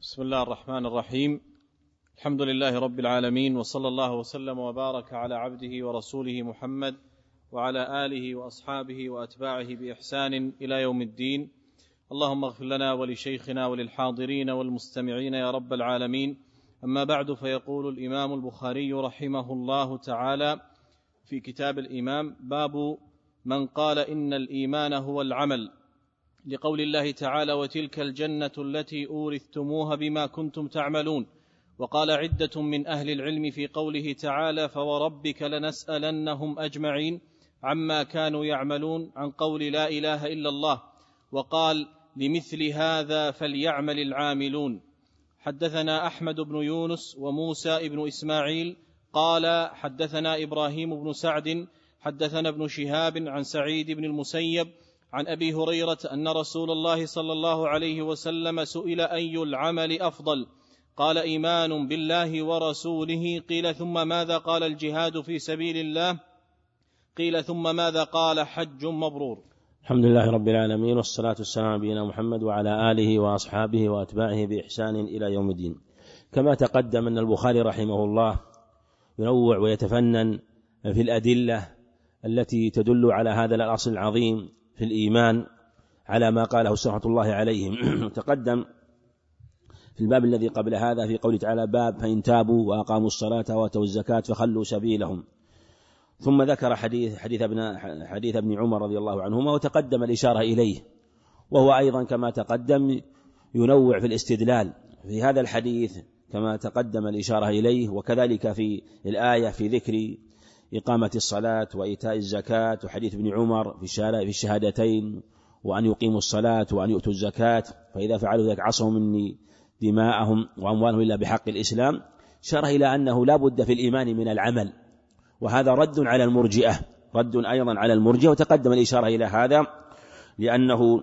بسم الله الرحمن الرحيم. الحمد لله رب العالمين، وصلى الله وسلم وبارك على عبده ورسوله محمد وعلى آله وأصحابه وأتباعه بإحسان إلى يوم الدين. اللهم اغفر لنا ولشيخنا وللحاضرين والمستمعين يا رب العالمين. أما بعد، فيقول الإمام البخاري رحمه الله تعالى في كتاب الإيمان: باب من قال إن الإيمان هو العمل، لقول الله تعالى: وتلك الجنة التي أورثتموها بما كنتم تعملون. وقال عدة من أهل العلم في قوله تعالى: فوربك لنسألنهم أجمعين عما كانوا يعملون، عن قول لا إله إلا الله. وقال: لمثل هذا فليعمل العاملون. حدثنا أحمد بن يونس وموسى بن إسماعيل قال: حدثنا إبراهيم بن سعد حدثنا ابن شهاب عن سعيد بن المسيب عن أبي هريرة أن رسول الله صلى الله عليه وسلم سئل: أي العمل أفضل؟ قال: إيمان بالله ورسوله. قيل: ثم ماذا؟ قال: الجهاد في سبيل الله. قيل: ثم ماذا؟ قال: حج مبرور. الحمد لله رب العالمين، والصلاة والسلام على نبينا محمد وعلى آله وأصحابه وأتباعه بإحسان إلى يوم الدين. كما تقدم أن البخاري رحمه الله ينوع ويتفنن في الأدلة التي تدل على هذا الأصل العظيم في الإيمان على ما قاله رحمة الله عليهم. تقدم في الباب الذي قبل هذا في قوله تعالى: باب فإن تابوا وأقاموا الصلاة وآتوا الزكاة فخلوا سبيلهم. ثم ذكر حديث ابن عمر رضي الله عنهما، وتقدم الإشارة إليه، وهو أيضا كما تقدم ينوع في الاستدلال في هذا الحديث كما تقدم الإشارة إليه، وكذلك في الآية في ذكر إقامة الصلاة وإيتاء الزكاة، وحديث ابن عمر في الشهادتين وأن يقيموا الصلاة وأن يؤتوا الزكاة، فإذا فعلوا ذلك عصوا مني دماءهم وأموالهم إلا بحق الإسلام. شرح إلى أنه لا بد في الإيمان من العمل، وهذا رد على المرجئة، رد أيضا على المرجئة، وتقدم الإشارة إلى هذا لأنه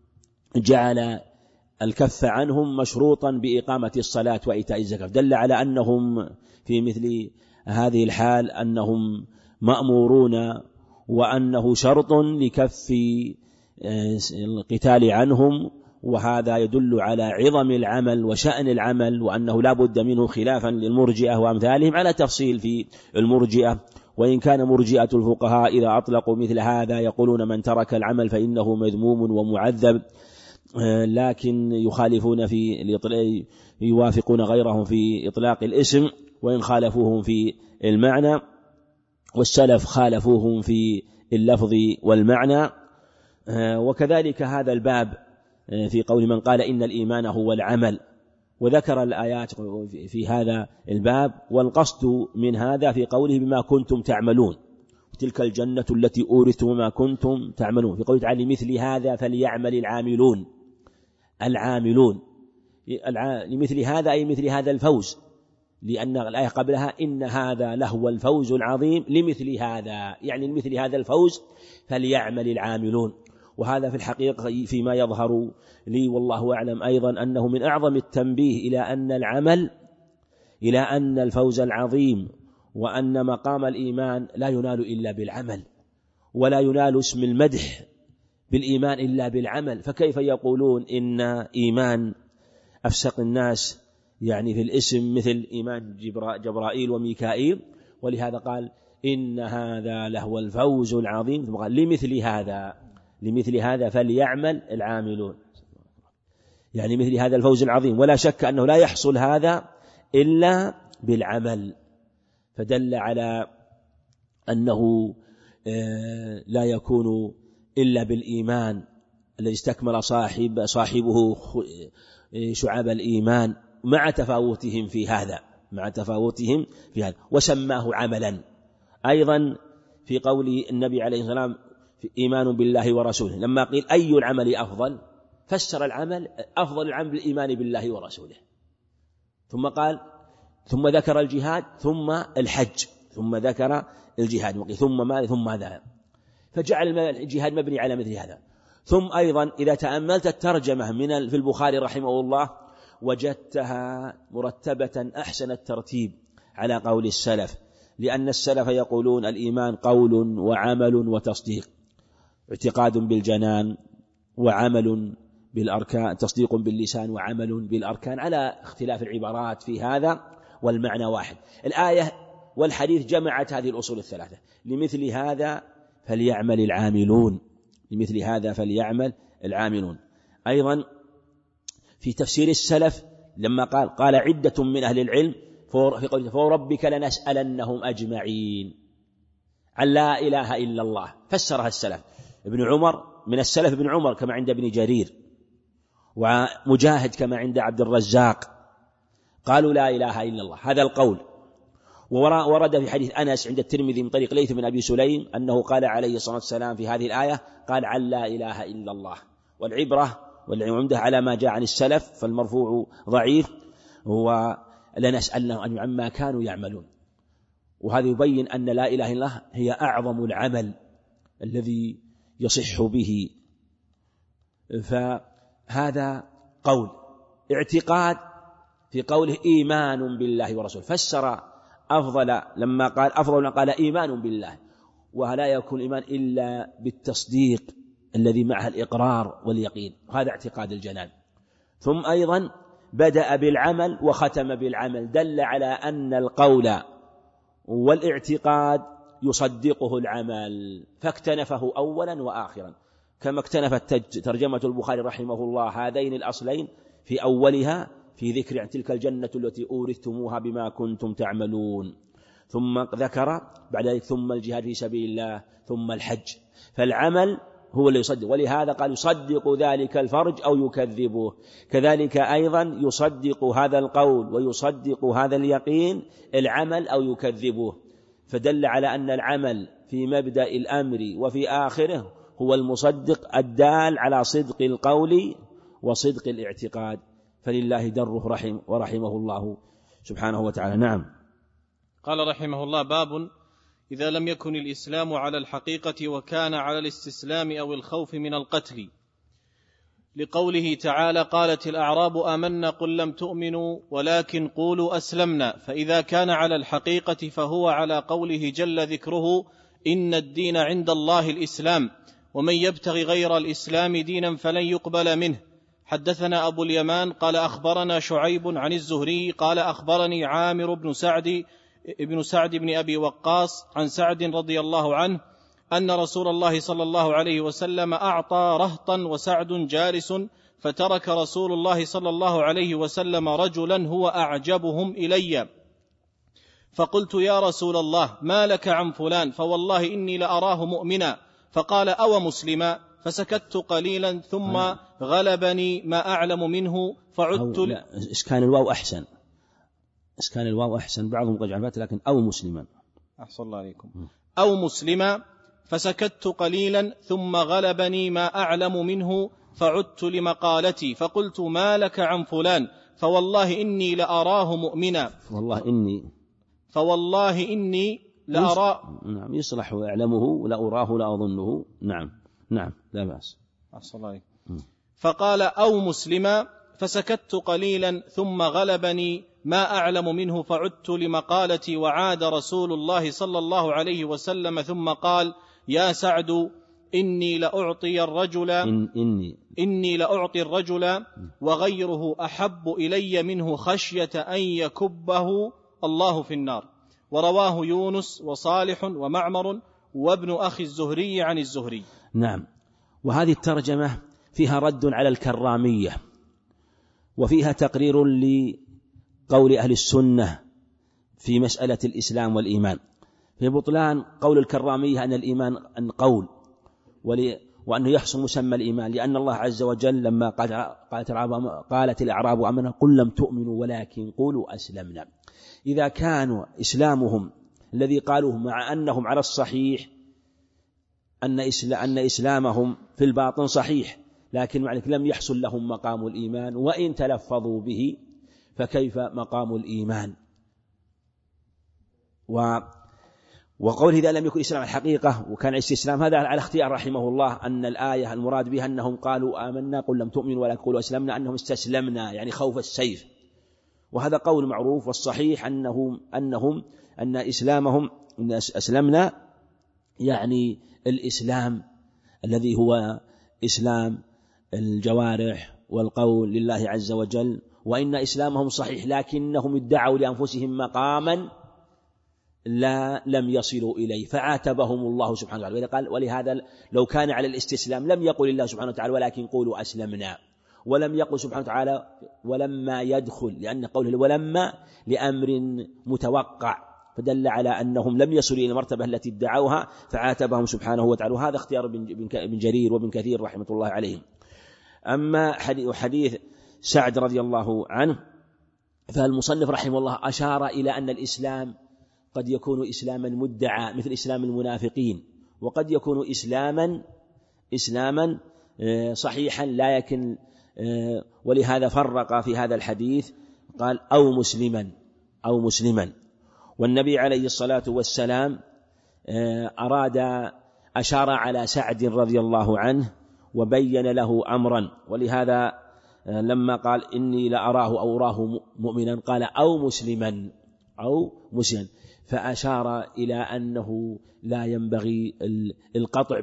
جعل الكف عنهم مشروطا بإقامة الصلاة وإيتاء الزكاة، دل على أنهم في مثل هذه الحال أنهم مأمورون، وأنه شرط لكف القتال عنهم، وهذا يدل على عظم العمل وشأن العمل، وأنه لا بد منه، خلافا للمرجئة وأمثالهم على تفصيل في المرجئة. وإن كان مرجئة الفقهاء إذا أطلقوا مثل هذا يقولون من ترك العمل فإنه مذموم ومعذب، لكن يخالفون يوافقون غيرهم في إطلاق الاسم، وإن خالفوهم في المعنى، والسلف خالفوهم في اللفظ والمعنى. وكذلك هذا الباب في قول من قال إن الإيمان هو العمل، وذكر الآيات في هذا الباب، والقصد من هذا في قوله بما كنتم تعملون، تلك الجنة التي أورثتم ما كنتم تعملون. في قوله تعالى: مثل هذا فليعمل العاملون. لمثل هذا أي مثل هذا الفوز، لأن الآية قبلها إن هذا لهو الفوز العظيم، لمثل هذا يعني لمثل هذا الفوز فليعمل العاملون. وهذا في الحقيقة فيما يظهر لي والله أعلم أيضا أنه من أعظم التنبيه إلى أن الفوز العظيم وأن مقام الإيمان لا ينال إلا بالعمل، ولا ينال اسم المدح بالإيمان إلا بالعمل. فكيف يقولون إن إيمان أفسق الناس يعني في الاسم مثل إيمان جبرائيل وميكائيل؟ ولهذا قال إن هذا لهو الفوز العظيم، ثم قال لمثل هذا فليعمل العاملون، يعني مثل هذا الفوز العظيم. ولا شك أنه لا يحصل هذا إلا بالعمل، فدل على أنه لا يكون إلا بالإيمان الذي استكمل صاحبه شعب الإيمان مع تفاوتهم في هذا، وسماه عملا. أيضا في قول النبي عليه الصلاة والسلام في إيمان بالله ورسوله، لما قيل أي العمل أفضل فسر العمل أفضل العمل بالإيمان بالله ورسوله، ثم ذكر الجهاد، ثم الحج، ثم ذكر الجهاد، ثم ماذا، فجعل الجهاد مبني على مثل هذا. ثم أيضا إذا تأملت الترجمة في البخاري رحمه الله وجدتها مرتبة أحسن الترتيب على قول السلف، لأن السلف يقولون الإيمان قول وعمل وتصديق، اعتقاد بالجنان وعمل بالأركان، تصديق باللسان وعمل بالأركان، على اختلاف العبارات في هذا، والمعنى واحد. الآية والحديث جمعت هذه الأصول الثلاثة. لمثل هذا فليعمل العاملون، لمثل هذا فليعمل العاملون. أيضا في تفسير السلف لما قال عدة من أهل العلم في قوله فوربك لنسألنهم أجمعين عن لا إله إلا الله، فسرها السلف. ابن عمر من السلف، ابن عمر كما عند ابن جرير، ومجاهد كما عند عبد الرزاق، قالوا لا إله إلا الله، هذا القول. ورد في حديث أنس عند الترمذي من طريق ليث بن أبي سليم أنه قال عليه الصلاة والسلام في هذه الآية قال عن لا إله إلا الله. والعبرة والعمدة على ما جاء عن السلف، فالمرفوع ضعيف، ولنسألهم عما كانوا يعملون. وهذا يبين أن لا إله إلا الله هي أعظم العمل الذي يصح به. فهذا قول. اعتقاد في قوله إيمان بالله ورسوله، فسر أفضل لما قال أفضل قال إيمان بالله، ولا يكون الإيمان إلا بالتصديق الذي معه الإقرار واليقين، وهذا اعتقاد الجنان. ثم أيضا بدأ بالعمل وختم بالعمل، دل على أن القول والاعتقاد يصدقه العمل، فاكتنفه أولا وآخرا، كما اكتنفت ترجمة البخاري رحمه الله هذين الأصلين في أولها في ذكر عن تلك الجنة التي أورثتموها بما كنتم تعملون، ثم ذكر بعد ذلك ثم الجهاد في سبيل الله، ثم الحج. فالعمل هو اللي يصدق، ولهذا قال يصدق ذلك الفرج أو يكذبه. كذلك أيضا يصدق هذا القول ويصدق هذا اليقين العمل أو يكذبه، فدل على أن العمل في مبدأ الأمر وفي آخره هو المصدق الدال على صدق القول وصدق الاعتقاد. فلله دره ورحمه الله سبحانه وتعالى. نعم. قال رحمه الله: باب إذا لم يكن الإسلام على الحقيقة وكان على الاستسلام أو الخوف من القتل، لقوله تعالى: قالت الأعراب آمنا قل لم تؤمنوا ولكن قولوا أسلمنا. فإذا كان على الحقيقة فهو على قوله جل ذكره: إن الدين عند الله الإسلام ومن يبتغي غير الإسلام دينا فلن يقبل منه. حدثنا أبو اليمان قال أخبرنا شعيب عن الزهري قال أخبرني عامر بن سعد بن أبي وقاص عن سعد رضي الله عنه أن رسول الله صلى الله عليه وسلم أعطى رهطا وسعد جالس، فترك رسول الله صلى الله عليه وسلم رجلا هو أعجبهم إلي، فقلت: يا رسول الله ما لك عن فلان؟ فوالله إني لأراه مؤمنا. فقال: أو مسلما؟ فسكت قليلا ثم غلبني ما أعلم منه فعدت إسكان الواو أحسن، إسكان الواو أحسن، بعضهم قد جعلت لكن أو مسلما. أحسن الله عليكم. أو مسلما. فسكت قليلا ثم غلبني ما أعلم منه فعدت لمقالتي فقلت: ما لك عن فلان؟ فوالله إني لأراه مؤمنا. فوالله إني لأراه. نعم، يصلح أعلمه لأراه لأظنه. نعم لا بأس. أحسن الله عليكم. فقال: أو مسلما. فسكت قليلا ثم غلبني ما أعلم منه فعدت لمقالتي، وعاد رسول الله صلى الله عليه وسلم ثم قال: يا سعد إني لأعطي الرجل وغيره أحب إلي منه خشية أن يكبه الله في النار. ورواه يونس وصالح ومعمر وابن أخي الزهري عن الزهري. نعم. وهذه الترجمة فيها رد على الكرامية، وفيها تقرير لقول أهل السنة في مسألة الإسلام والإيمان، في بطلان قول الكرامية أن الإيمان أن قول، وأنه يحصل مسمى الإيمان، لأن الله عز وجل لما قالت الأعراب آمنا قل لم تؤمنوا ولكن قولوا أسلمنا. إذا كانوا إسلامهم الذي قالوه مع أنهم على الصحيح أن إسلامهم في الباطن صحيح، لكن مع ذلك لم يحصل لهم مقام الإيمان، وإن تلفظوا به فكيف مقام الإيمان؟ وقول إذا لم يكن إسلام الحقيقة وكان الاستسلام، هذا على اختيار رحمه الله، أن الآية المراد بها أنهم قالوا آمنا قل لم تؤمنوا ولكن قولوا أسلمنا، أنهم استسلمنا يعني خوف السيف، وهذا قول معروف. والصحيح أن إسلامهم أن أسلمنا يعني الإسلام الذي هو إسلام الجوارح والقول لله عز وجل، وإن إسلامهم صحيح، لكنهم ادعوا لأنفسهم مقاما لم يصلوا إليه فعاتبهم الله سبحانه وتعالى. قال ولهذا لو كان على الاستسلام لم يقل الله سبحانه وتعالى ولكن قولوا أسلمنا، ولم يقل سبحانه وتعالى ولما يدخل، لأن قوله ولما لأمر متوقع، فدل على أنهم لم يصلوا إلى المرتبة التي ادعوها فعاتبهم سبحانه وتعالى. وهذا اختيار ابن جرير وابن كثير رحمة الله عليهم. أما حديث سعد رضي الله عنه فالمصنف رحمه الله أشار إلى أن الإسلام قد يكون إسلاما مدعى مثل إسلام المنافقين، وقد يكون إسلاما صحيحا لا يكن، ولهذا فرق في هذا الحديث قال أو مسلما. والنبي عليه الصلاة والسلام أشار على سعد رضي الله عنه وبين له أمرا، ولهذا لما قال إني لأراه أو أراه مؤمنا قال أو مسلما فأشار إلى أنه لا ينبغي القطع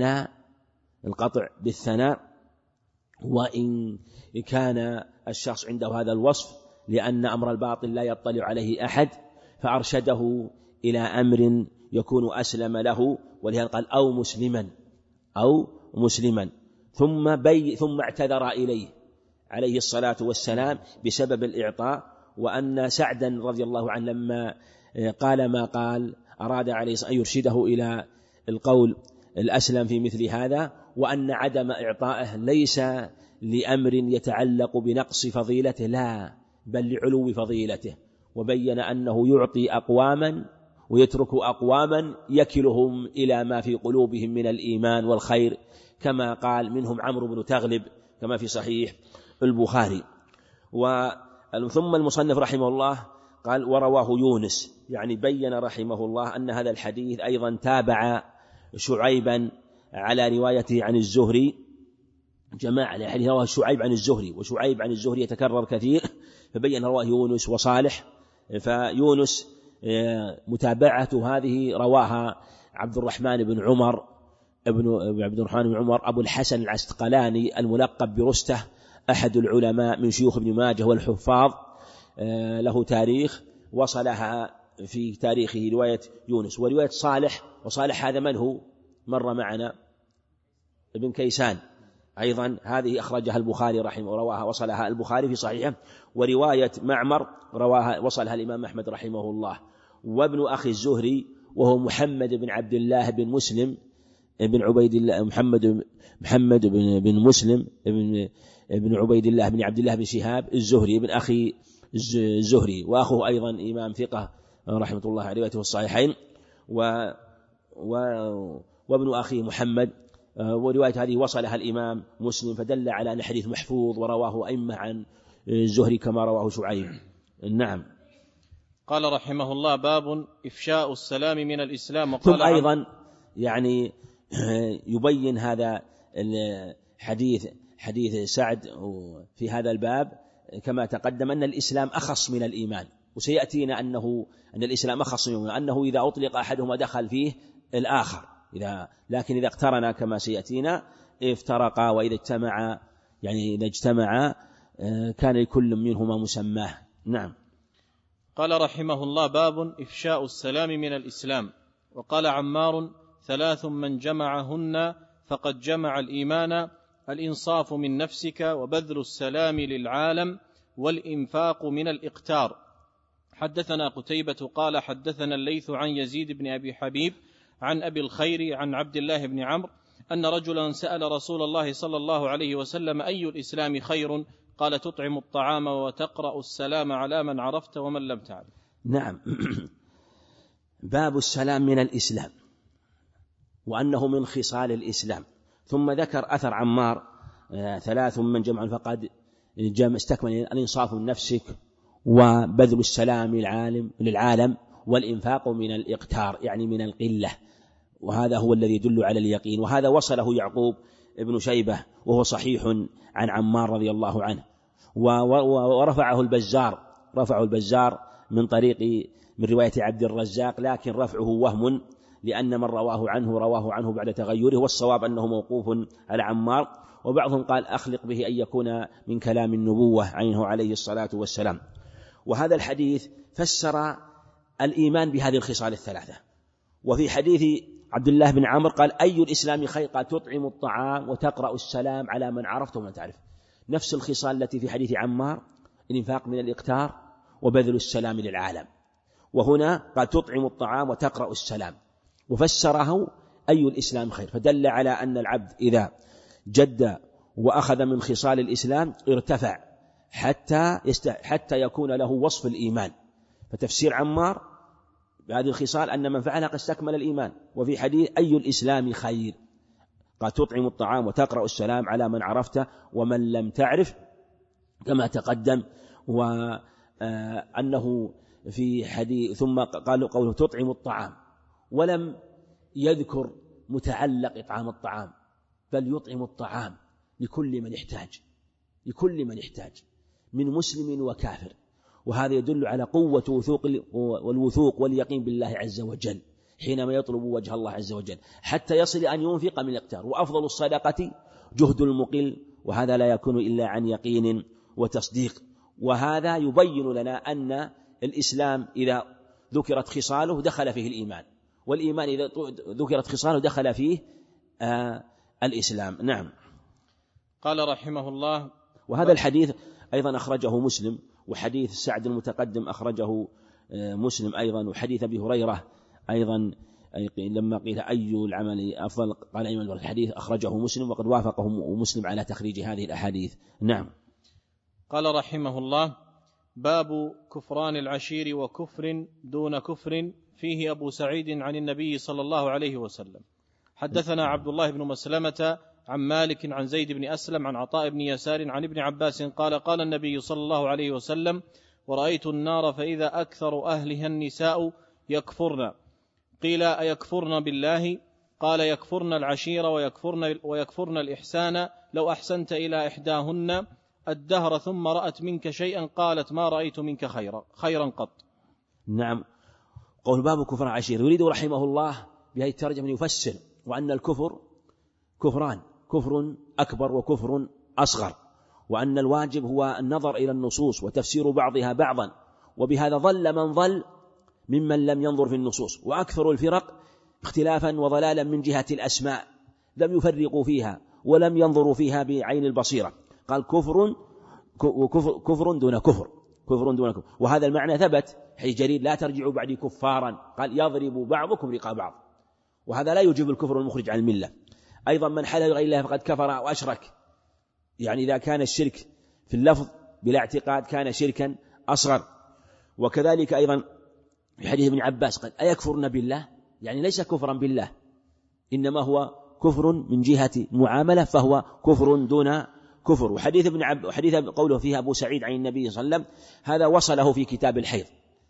بالثناء وإن كان الشخص عنده هذا الوصف، لأن أمر الباطل لا يطلع عليه أحد، فأرشده إلى أمر يكون أسلم له، ولهذا قال أو مسلما ثم اعتذر إليه عليه الصلاة والسلام بسبب الإعطاء. وأن سعدا رضي الله عنه لما قال ما قال أراد عليه أن يرشده إلى القول الأسلم في مثل هذا، وأن عدم إعطائه ليس لأمر يتعلق بنقص فضيلته لا بل لعلو فضيلته، وبين أنه يعطي أقواما ويترك أقواما يكلهم إلى ما في قلوبهم من الإيمان والخير، كما قال منهم عمرو بن تغلب كما في صحيح البخاري. ثم المصنف رحمه الله قال ورواه يونس، يعني بين رحمه الله أن هذا الحديث أيضا تابع شعيبا على روايته عن الزهري، جماعة الحديث رواه شعيب عن الزهري، وشعيب عن الزهري يتكرر كثير، فبين رواه يونس وصالح. فيونس متابعته هذه رواها عبد الرحمن بن عمر أبو الحسن العسقلاني الملقب برسته، أحد العلماء من شيوخ ابن ماجه والحفاظ، له تاريخ وصلها في تاريخه رواية يونس. ورواية صالح، وصالح هذا من هو؟ مر معنا ابن كيسان أيضا، هذه أخرجها البخاري رحمه رواها وصلها البخاري في صحيحه. ورواية معمر رواها وصلها الإمام أحمد رحمه الله. وابن أخي الزهري وهو محمد بن عبد الله بن مسلم ابن عبيد الله محمد بن مسلم ابن عبيد الله بن عبد الله بن شهاب الزهري ابن أخي الزهري، وأخوه أيضا إمام ثقة رحمة الله عليه روايته الصحيحين، وابن أخي محمد. ورواية هذه وصلها الإمام مسلم، فدل على أن الحديث محفوظ ورواه أئمة عن الزهري كما رواه شعيب. نعم. قال رحمه الله باب إفشاء السلام من الإسلام. ثم أيضا يعني يبين هذا الحديث حديث سعد في هذا الباب كما تقدم أن الإسلام أخص من الإيمان، وسيأتينا أن الإسلام أخص من الإيمان، أنه إذا أطلق أحدهما دخل فيه الآخر، لكن إذا اقترنا كما سيأتينا افترقا، وإذا اجتمعا يعني إذا اجتمعا كان لكل منهما مسماه. نعم. قال رحمه الله باب إفشاء السلام من الإسلام. وقال عمار 3 من جمعهن فقد جمع الإيمان: الإنصاف من نفسك، وبذل السلام للعالم، والإنفاق من الإقتار. حدثنا قتيبة قال حدثنا الليث عن يزيد بن أبي حبيب عن أبي الخير عن عبد الله بن عمرو أن رجلا سأل رسول الله صلى الله عليه وسلم: أي الإسلام خير؟ قال: تطعم الطعام وتقرأ السلام على من عرفت ومن لم تعرف. نعم. باب السلام من الإسلام، وأنه من خصال الإسلام. ثم ذكر أثر عمار 3 من جمع فقد استكمل: الإنصاف من نفسك، وبذل السلام للعالم، والإنفاق من الإقتار يعني من القلة، وهذا هو الذي يدل على اليقين. وهذا وصله يعقوب ابن شيبة وهو صحيح عن عمار رضي الله عنه، ورفعه البزار من رواية عبد الرزاق، لكن رفعه وهم، لأن من رواه عنه بعد تغيره، والصواب أنه موقوف على عمار. وبعضهم قال أخلق به أن يكون من كلام النبوة عنه عليه الصلاة والسلام. وهذا الحديث فسر الإيمان بهذه الخصال الثلاثة. وفي حديث عبد الله بن عمرو قال أي الإسلام خير؟ قال تطعم الطعام وتقرأ السلام على من عرفت ومن تعرف. نفس الخصال التي في حديث عمار، الإنفاق من الإقتار وبذل السلام للعالم. وهنا قال تطعم الطعام وتقرأ السلام، وفسره أي الإسلام خير، فدل على أن العبد إذا جد وأخذ من خصال الإسلام ارتفع حتى يكون له وصف الإيمان. فتفسير عمار بهذه الخصال أن من فعلها قد استكمل الإيمان. وفي حديث أي الإسلام خير؟ قال تطعم الطعام وتقرأ السلام على من عرفت ومن لم تعرف، كما تقدم. وأنه في حديث ثم قالوا قوله تطعم الطعام، ولم يذكر متعلق إطعام الطعام، بل يطعم الطعام لكل من يحتاج من مسلم وكافر. وهذا يدل على قوة والوثوق واليقين بالله عز وجل حينما يطلب وجه الله عز وجل، حتى يصل أن ينفق من الاقتار. وأفضل الصدقة جهد المقل، وهذا لا يكون إلا عن يقين وتصديق. وهذا يبين لنا أن الإسلام إذا ذكرت خصاله دخل فيه الإيمان، والإيمان إذا ذكرت خصاله دخل فيه الإسلام. نعم. قال رحمه الله: وهذا الحديث أيضا أخرجه مسلم، وحديث سعد المتقدم أخرجه مسلم أيضا، وحديث أبي هريرة أيضا لما قيل أي العمل أفضل قال أيمن الحديث أخرجه مسلم، وقد وافقه مسلم على تخريج هذه الأحاديث. نعم. قال رحمه الله: باب كفران العشير وكفر دون كفر، فيه أبو سعيد عن النبي صلى الله عليه وسلم. حدثنا عبد الله بن مسلمة عن مالك عن زيد بن أسلم عن عطاء بن يسار عن ابن عباس قال: قال النبي صلى الله عليه وسلم: ورأيت النار فإذا أكثر أهلها النساء يكفرن. قيل: أيكفرن بالله؟ قال: يكفرن العشير ويكفرن الإحسان. لو أحسنت إلى إحداهن الدهر ثم رأت منك شيئا قالت ما رأيت منك خيرا قط. نعم. قول باب كفر العشير، يريد رحمه الله بهذه الترجمة يفسر وأن الكفر كفران: كفر أكبر وكفر أصغر، وأن الواجب هو النظر إلى النصوص وتفسير بعضها بعضا. وبهذا ضل من ضل ممن لم ينظر في النصوص. وأكثر الفرق اختلافا وضلالا من جهة الأسماء، لم يفرقوا فيها ولم ينظروا فيها بعين البصيرة. قال كفر دون كفر، كفر دون كفر. وهذا المعنى ثبت حديث جرير: لا ترجعوا بعدي كفارا، قال يضرب بعضكم رقاب بعض. وهذا لا يوجب الكفر المخرج عن الملة. أيضا من حلف بغير الله فقد كفر وأشرك، يعني إذا كان الشرك في اللفظ بلا اعتقاد كان شركا أصغر. وكذلك أيضا في حديث ابن عباس قال: أيكفرن بالله؟ يعني ليس كفرا بالله، إنما هو كفر من جهة معاملة، فهو كفر دون كفر. وحديث حديث قوله فيها أبو سعيد عن النبي صلى الله عليه وسلم هذا وصله في كتاب الحيض،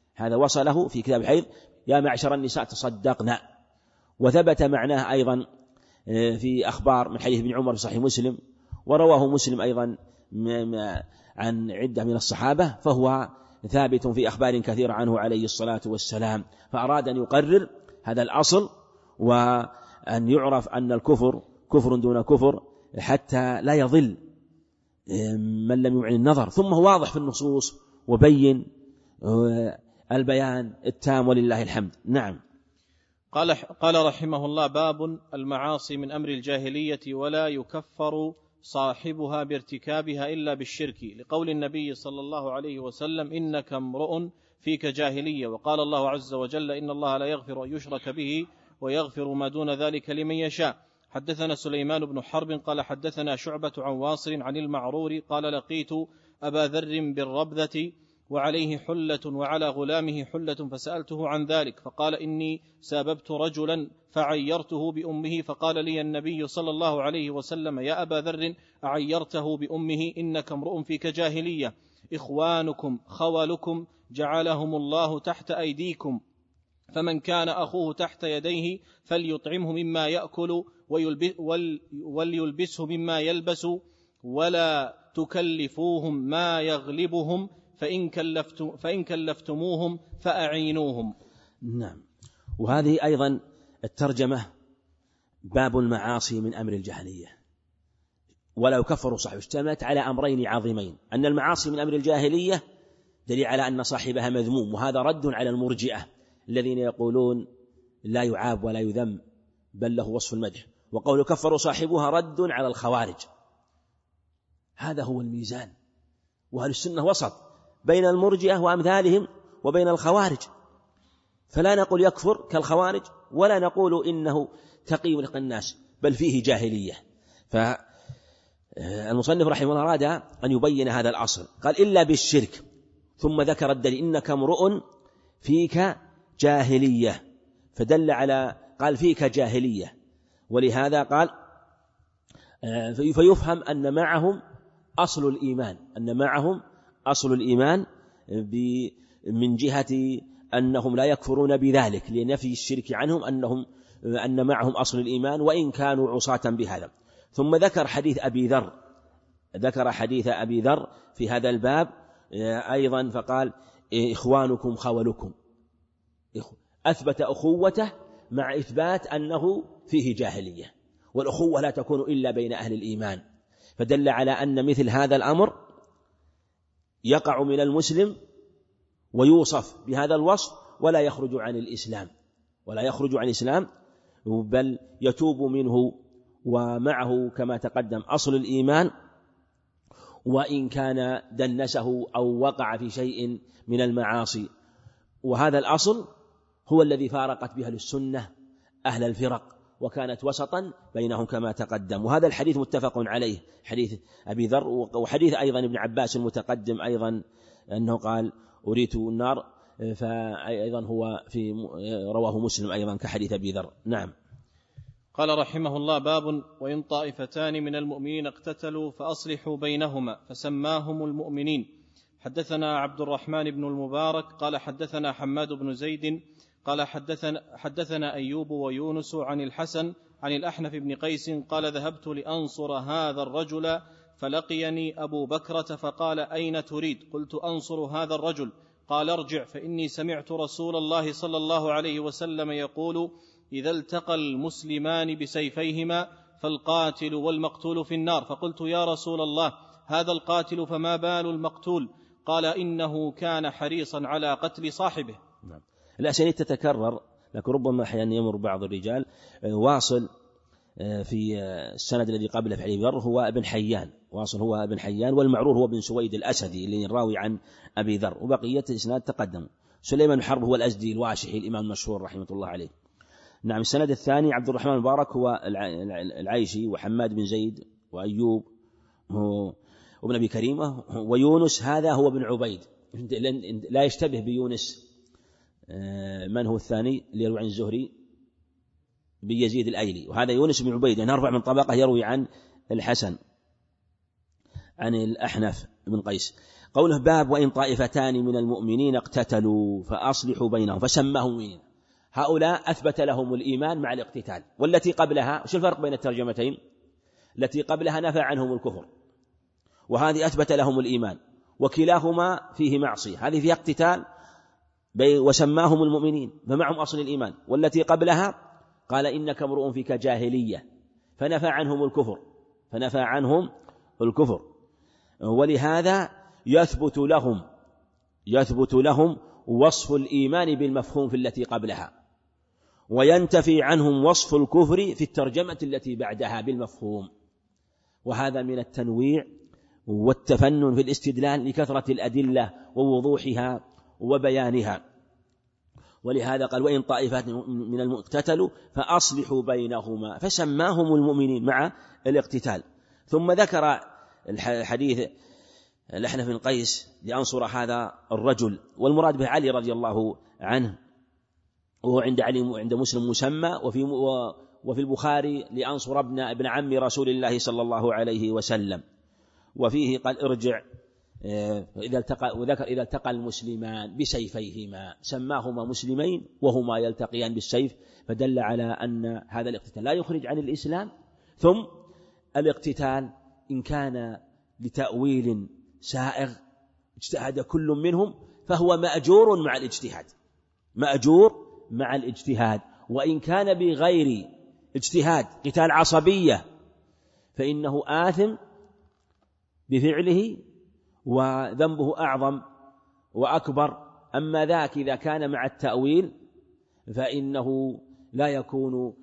يا معشر النساء تصدقنا. وثبت معناه أيضا في أخبار من حديث ابن عمر في صحيح مسلم، ورواه مسلم أيضا عن عدة من الصحابة، فهو ثابت في أخبار كثيرة عنه عليه الصلاة والسلام. فأراد أن يقرر هذا الأصل، وأن يعرف أن الكفر كفر دون كفر حتى لا يضل من لم يمعن النظر. ثم هو واضح في النصوص وبين البيان التام ولله الحمد. نعم. قال رحمه الله: باب المعاصي من أمر الجاهلية ولا يكفر صاحبها بارتكابها إلا بالشرك، لقول النبي صلى الله عليه وسلم: إنك امرؤ فيك جاهلية. وقال الله عز وجل: إن الله لا يغفر أن يشرك به ويغفر ما دون ذلك لمن يشاء. حدثنا سليمان بن حرب قال حدثنا شعبة عن واصل عن المعرور قال: لقيت أبا ذر بالربذة وعليه حلة وعلى غلامه حلة، فسألته عن ذلك فقال: إني ساببت رجلا فعيرته بأمه، فقال لي النبي صلى الله عليه وسلم: يا أبا ذر، أعيرته بأمه؟ إنك امرؤ فيك جاهلية. إخوانكم خولكم جعلهم الله تحت أيديكم، فمن كان أخوه تحت يديه فليطعمه مما يأكل وليلبسه مما يلبس، ولا تكلفوهم ما يغلبهم، فإن كلفتموهم فأعينوهم. نعم. وهذه أيضا الترجمة: باب المعاصي من أمر الجاهلية. ولا يكفر صاحبه، اشتملت على أمرين عظيمين: أن المعاصي من أمر الجاهلية دليل على أن صاحبها مذموم، وهذا رد على المرجئة الذين يقولون لا يعاب ولا يذم بل له وصف المدح، وقول يكفر صاحبها رد على الخوارج. هذا هو الميزان، وأهل السنة وسط بين المرجئة وأمثالهم وبين الخوارج، فلا نقول يكفر كالخوارج ولا نقول إنه تقي ولق الناس، بل فيه جاهلية. فالمصنف رحمه الله أراد أن يبين هذا الأصل، قال إلا بالشرك، ثم ذكر الدليل: إنك امرؤ فيك جاهلية، فدل على قال فيك جاهلية، ولهذا قال فيفهم أن معهم أصل الإيمان، أن معهم أصل الإيمان من جهة أنهم لا يكفرون بذلك لنفي الشرك عنهم، أن معهم أصل الإيمان وإن كانوا عصاة بهذا. ثم ذكر حديث أبي ذر في هذا الباب أيضا، فقال إخوانكم خولكم، أثبت أخوته مع إثبات أنه فيه جاهلية، والأخوة لا تكون إلا بين أهل الإيمان، فدل على أن مثل هذا الأمر يقع من المسلم ويوصف بهذا الوصف ولا يخرج عن الإسلام بل يتوب منه، ومعه كما تقدم أصل الإيمان، وإن كان دنسه أو وقع في شيء من المعاصي. وهذا الأصل هو الذي فارقت به السنة أهل الفرق، وكانت وسطا بينهم كما تقدم. وهذا الحديث متفق عليه، حديث أبي ذر، وحديث أيضا ابن عباس المتقدم أيضا أنه قال أريت النار، فأيضا هو رواه مسلم أيضا كحديث أبي ذر. نعم. قال رحمه الله: باب وإن طائفتان من المؤمنين اقتتلوا فأصلحوا بينهما، فسماهم المؤمنين. حدثنا عبد الرحمن بن المبارك قال حدثنا حماد بن زيد قال حدثنا أيوب ويونس عن الحسن عن الأحنف بن قيس قال: ذهبت لأنصر هذا الرجل فلقيني أبو بكرة فقال: أين تريد؟ قلت: أنصر هذا الرجل. قال: ارجع فإني سمعت رسول الله صلى الله عليه وسلم يقول: إذا التقى المسلمان بسيفيهما فالقاتل والمقتول في النار. فقلت: يا رسول الله، هذا القاتل فما بال المقتول؟ قال: إنه كان حريصا على قتل صاحبه. الأسانيد تتكرر، لكن ربما أحيانا يمر بعض الرجال. واصل في السند الذي قبله في حديث ذر هو ابن حيان، واصل هو ابن حيان، والمعرور هو بن سويد الأسدي اللي راوي عن أبي ذر، وبقية الإسناد تقدم. سليمان بن حرب هو الأزدي الواشحي الإمام المشهور رحمه الله عليه. نعم. السند الثاني عبد الرحمن المبارك هو العيشي، وحماد بن زيد، وأيوب وابن أبي كريمة، ويونس هذا هو بن عبيد، لا يشتبه بيونس. من هو الثاني اللي يروي عن الزهري؟ بيزيد الأيلي، وهذا يونس بن عبيد، يعني أربع من طبقة، يروي عن الحسن عن الأحنف بن قيس. قوله: باب وإن طائفتان من المؤمنين اقتتلوا فأصلحوا بينهم، فسماهم مؤمنين. هؤلاء أثبت لهم الإيمان مع الاقتتال، والتي قبلها وش الفرق بين الترجمتين؟ التي قبلها نفى عنهم الكفر، وهذه أثبت لهم الإيمان، وكلاهما فيه معصية، هذه فيها اقتتال وسماهم المؤمنين فمعهم أصل الإيمان، والتي قبلها قال: إنك امرؤ فيك جاهلية، فنفى عنهم الكفر. ولهذا يثبت لهم وصف الإيمان بالمفهوم في التي قبلها، وينتفي عنهم وصف الكفر في الترجمة التي بعدها بالمفهوم. وهذا من التنويع والتفنن في الاستدلال لكثرة الأدلة ووضوحها وبيانها. ولهذا قال: وإن طائفات من المقتتلوا فأصلحوا بينهما، فسماهم المؤمنين مع الاقتتال. ثم ذكر الحديث الأحنف بن قيس لأنصر هذا الرجل، والمراد به علي رضي الله عنه، وهو عند مسلم مسمى، وفي البخاري لأنصر ابن عم رسول الله صلى الله عليه وسلم. وفيه قال: ارجع وذكر إذا التقى المسلمان بسيفيهما، سماهما مسلمين وهما يلتقيان بالسيف، فدل على أن هذا الاقتتال لا يخرج عن الإسلام. ثم الاقتتال إن كان لتأويل سائغ اجتهد كل منهم فهو مأجور مع الاجتهاد، وإن كان بغير اجتهاد قتال عصبية فإنه آثم بفعله وذنبه أعظم وأكبر. أما ذاك إذا كان مع التأويل فإنه لا يكون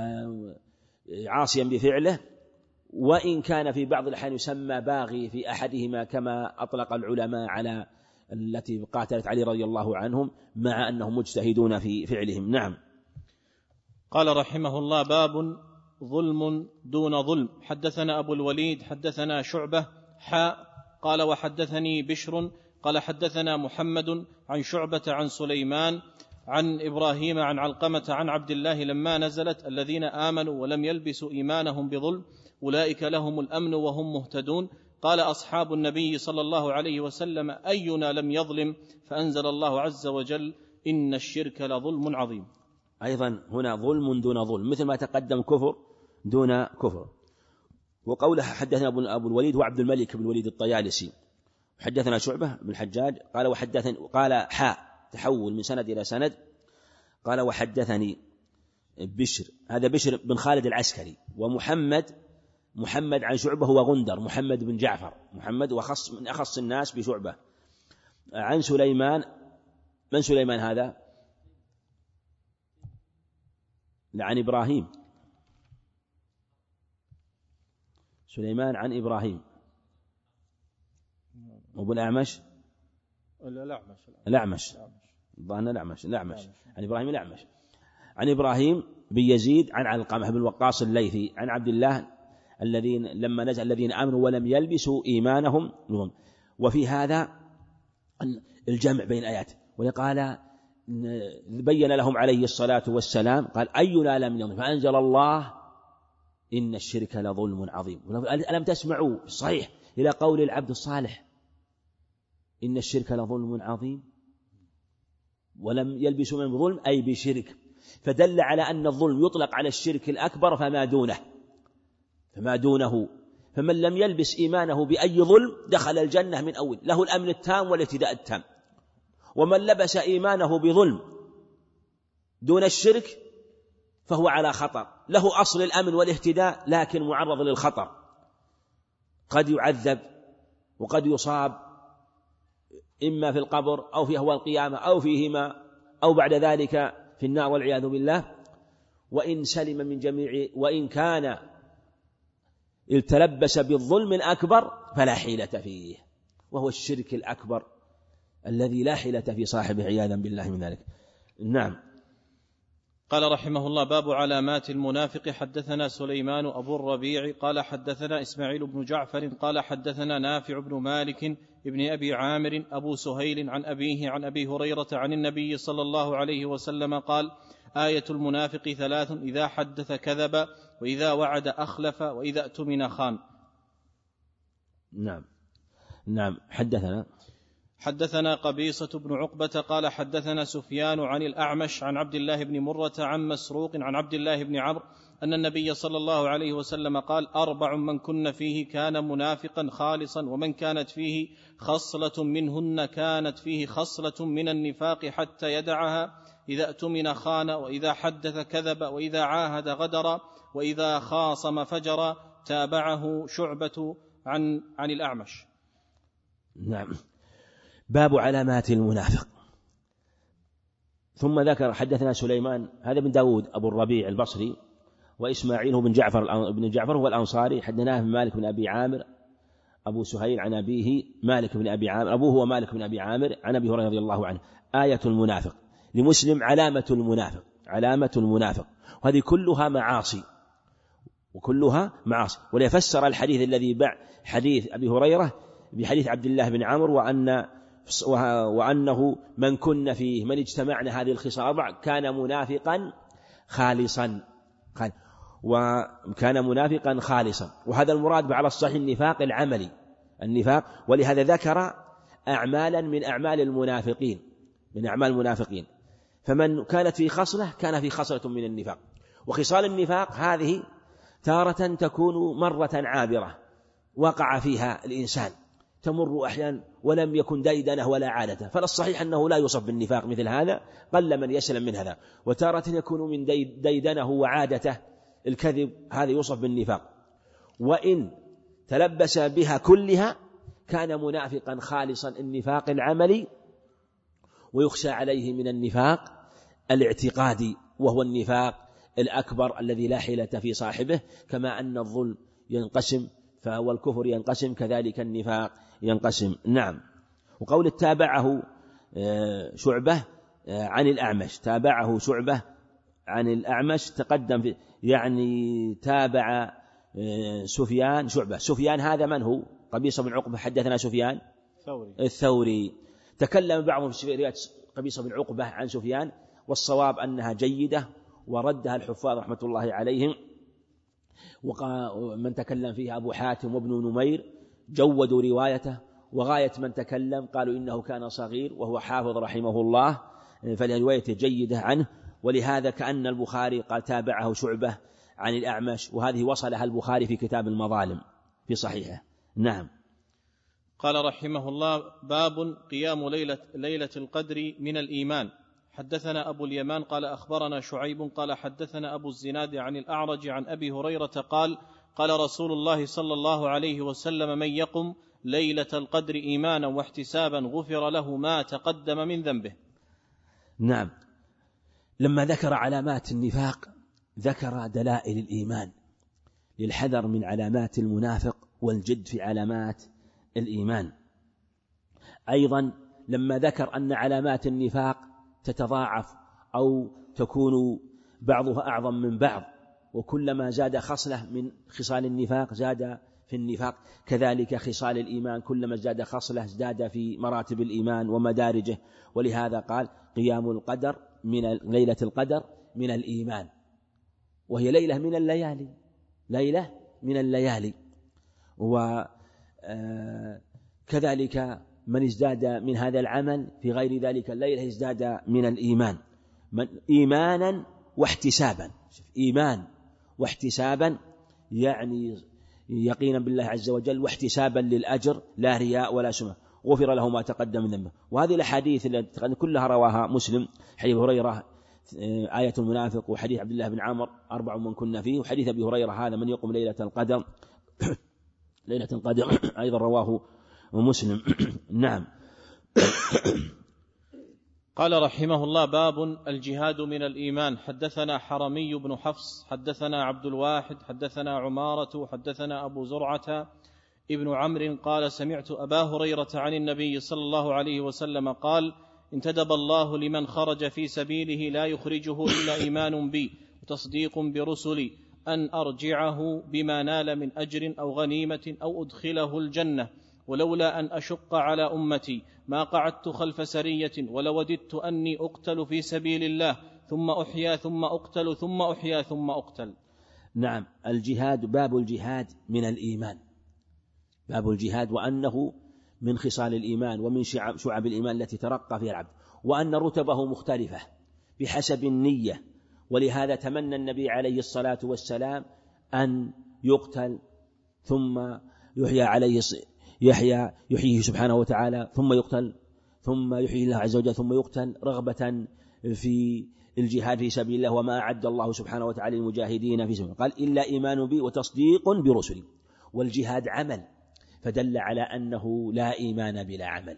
عاصيا بفعله، وإن كان في بعض الأحيان يسمى باغي في أحدهما كما أطلق العلماء على التي قاتلت علي رضي الله عنهم، مع أنهم مجتهدون في فعلهم. نعم. قال رحمه الله: باب ظلم دون ظلم. حدثنا أبو الوليد حدثنا شعبة قال وحدثني بشر قال حدثنا محمد عن شعبة عن سليمان عن إبراهيم عن علقمة عن عبد الله لما نزلت: الذين آمنوا ولم يلبسوا إيمانهم بظلم أولئك لهم الأمن وهم مهتدون. قال أصحاب النبي صلى الله عليه وسلم: أينا لم يظلم؟ فأنزل الله عز وجل: إن الشرك لظلم عظيم. أيضا هنا ظلم دون ظلم، مثل ما تقدم كفر دون كفر. وقوله حدثنا أبو الوليد وعبد الملك بن الوليد الطيالسي، حدثنا شعبة بن الحجاج قال وحدثني، قال تحول من سند إلى سند، قال وحدثني بشر، هذا بشر بن خالد العسكري، ومحمد عن شعبة هو غندر محمد بن جعفر، محمد وخص من أخص الناس بشعبة، عن سليمان. من سليمان هذا؟ عن إبراهيم، سليمان عن إبراهيم وابو الأعمش الأعمش ظن الأعمش عن إبراهيم الأعمش عن إبراهيم بن يزيد عن علقمة بن وقاص الليثي عن عبد الله الذين لما نزل الذين آمنوا ولم يلبسوا إيمانهم. وفي هذا الجمع بين آيات، وقال بين لهم عليه الصلاة والسلام قال: أينا لم يظلم؟ فأنزل الله: إن الشرك لظلم عظيم. ألم تسمعوا صحيح إلى قول العبد الصالح: إن الشرك لظلم عظيم، ولم يلبسوا من ظلم أي بشرك، فدل على أن الظلم يطلق على الشرك الأكبر فما دونه. فمن لم يلبس إيمانه بأي ظلم دخل الجنة من أول، له الأمن التام والاهتداء التام. ومن لبس إيمانه بظلم دون الشرك فهو على خطر، له أصل الأمن والاهتداء لكن معرض للخطر، قد يعذب وقد يصاب إما في القبر أو في أهوال القيامة أو فيهما أو بعد ذلك في النار والعياذ بالله. وإن سلم من جميع، وإن كان التلبس بالظلم الأكبر فلا حيلة فيه، وهو الشرك الأكبر الذي لا حيلة في صاحبه عياذا بالله من ذلك. نعم. قال رحمه الله: باب علامات المنافق. حدثنا سليمان أبو الربيع قال حدثنا إسماعيل بن جعفر قال حدثنا نافع بن مالك ابن أبي عامر أبو سهيل عن أبيه عن أبي هريرة عن النبي صلى الله عليه وسلم قال: آية المنافق 3: إذا حدث كذب، وإذا وعد أخلف، وإذا اؤتمن خان. نعم. حدثنا قبيصة بن عقبة قال حدثنا سفيان عن الأعمش عن عبد الله بن مرة عن مسروق عن عبد الله بن عمرو أن النبي صلى الله عليه وسلم قال: 4 من كن فيه كان منافقا خالصا، ومن كانت فيه خصلة منهن كانت فيه خصلة من النفاق حتى يدعها: إذا اؤتمن خان، وإذا حدث كذب، وإذا عاهد غدر، وإذا خاصم فجر. تابعه شعبة عن الأعمش. نعم. باب علامات المنافق. ثم ذكر حدثنا سليمان، هذا بن داود أبو الربيع البصري، وإسماعيل بن جعفر هو الأنصاري، حدثناه مالك بن أبي عامر أبو سهيل عن أبيه مالك بن أبي عامر، أبوه هو مالك بن أبي عامر عن أبي هريرة رضي الله عنه. آية المنافق لمسلم: علامة المنافق، وهذه كلها معاصي وليفسر الحديث الذي بعد حديث أبي هريرة بحديث عبد الله بن عمرو وأنه من كن فيه من اجتمعنا هذه الخصال 4 كان منافقا خالصا. وهذا المراد على الصحيح النفاق العملي، ولهذا ذكر أعمالا من أعمال المنافقين، فمن كانت في خصلة كان في خصلة من النفاق. وخصال النفاق هذه تارة تكون مرة عابرة وقع فيها الإنسان، تمر أحيانا ولم يكن ديدنه ولا عادته، فالصحيح أنه لا يوصف بالنفاق مثل هذا، قل من يسلم من هذا. وتارة يكون من ديدنه وعادته الكذب، هذا يوصف بالنفاق. وإن تلبس بها كلها كان منافقا خالصا النفاق العملي، ويخشى عليه من النفاق الاعتقادي، وهو النفاق الأكبر الذي لا حيلة في صاحبه. كما أن الظلم ينقسم والكفر ينقسم، كذلك النفاق ينقسم. نعم. وقول تابعه شعبة عن الأعمش، تابعه شعبة عن الأعمش تقدم في يعني تابع سفيان شعبة. سفيان هذا من هو؟ قبيصة بن عقبة حدثنا سفيان الثوري. تكلم بعضهم في رواية قبيصة بن عقبة عن سفيان، والصواب أنها جيدة وردها الحفاظ رحمة الله عليهم، ومن تكلم فيها أبو حاتم وابن نمير جودوا روايته، وغاية من تكلم قالوا إنه كان صغير وهو حافظ رحمه الله، فالرواية جيدة عنه. ولهذا كأن البخاري قال تابعه شعبة عن الأعمش، وهذه وصلها البخاري في كتاب المظالم في صحيحه. نعم. قال رحمه الله: باب قيام ليلة القدر من الإيمان. حدثنا أبو اليمان قال أخبرنا شعيب قال حدثنا أبو الزناد عن الأعرج عن أبي هريرة قال: قال رسول الله صلى الله عليه وسلم: من يقم ليلة القدر إيمانا واحتسابا غفر له ما تقدم من ذنبه. نعم. لما ذكر علامات النفاق ذكر دلائل الإيمان للحذر من علامات المنافق والجد في علامات الإيمان. أيضا لما ذكر أن علامات النفاق تتضاعف أو تكون بعضها أعظم من بعض، وكلما زاد خصلة من خصال النفاق زاد في النفاق، كذلك خصال الإيمان كلما زاد خصلة ازداد في مراتب الإيمان ومدارجه. ولهذا قال: قيام القدر من ليلة القدر من الإيمان، وهي ليلة من الليالي، ليلة من الليالي. وكذلك من ازداد من هذا العمل في غير ذلك الليلة ازداد من الإيمان، إيمانا واحتسابا. إيمان واحتسابا يعني يقينا بالله عز وجل، واحتسابا للأجر لا رياء ولا سمعة، غفر له ما تقدم من ذنبه. وهذه الأحاديث التي كلها رواها مسلم: حديث هريرة آية المنافق، وحديث عبد الله بن عمر 4 من كنا فيه، وحديث أبي هريرة هذا من يقوم ليلة القدر ليلة القدر أيضا رواه مسلم. نعم. قال رحمه الله: باب الجهاد من الإيمان. حدثنا حرمي بن حفص حدثنا عبد الواحد حدثنا عمارة حدثنا أبو زرعة ابن عمرو قال: سمعت أبا هريرة عن النبي صلى الله عليه وسلم قال: انتدب الله لمن خرج في سبيله لا يخرجه إلا إيمان بي وتصديق برسلي أن أرجعه بما نال من أجر أو غنيمة أو أدخله الجنة، ولولا أن أشق على أمتي ما قعدت خلف سرية، ولوددت أني أقتل في سبيل الله ثم أحيا ثم أقتل ثم أحيا ثم أقتل. نعم. الجهاد، باب الجهاد من الإيمان، باب الجهاد، وأنه من خصال الإيمان ومن شعب الإيمان التي ترقى فيها العبد، وأن رتبه مختلفة بحسب النية. ولهذا تمنى النبي عليه الصلاة والسلام أن يقتل ثم يحيى عليه يحييه سبحانه وتعالى، ثم يقتل ثم يحيي الله عز وجل ثم يقتل، رغبة في الجهاد في سبيل الله وما أعد الله سبحانه وتعالى للمجاهدين في سبيله. قال: إلا إيمان بي وتصديق برسلي. والجهاد عمل، فدل على أنه لا إيمان بلا عمل.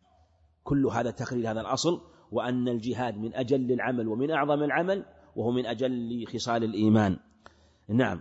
كل هذا تقرير هذا الأصل، وأن الجهاد من أجل العمل ومن أعظم العمل، وهو من أجل خصال الإيمان. نعم.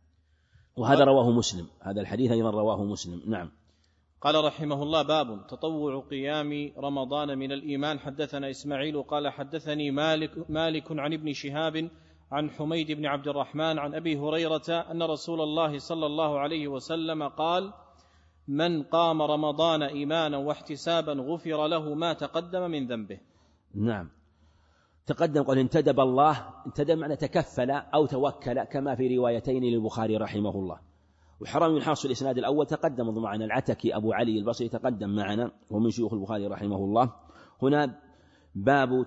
وهذا رواه مسلم، هذا الحديث أيضا رواه مسلم. نعم. قال رحمه الله: باب تطوع قيام رمضان من الإيمان. حدثنا إسماعيل قال حدثني مالك عن ابن شهاب عن حميد بن عبد الرحمن عن أبي هريرة أن رسول الله صلى الله عليه وسلم قال: من قام رمضان إيمانا واحتسابا غفر له ما تقدم من ذنبه. نعم. تقدم قال انتدب الله، انتدب معنى تكفل أو توكل، كما في روايتين للبخاري رحمه الله. وحرم من حاصل الإسناد الأول تقدم معنا العتكي أبو علي البصري تقدم معنا ومن شيوخ البخاري رحمه الله. هنا باب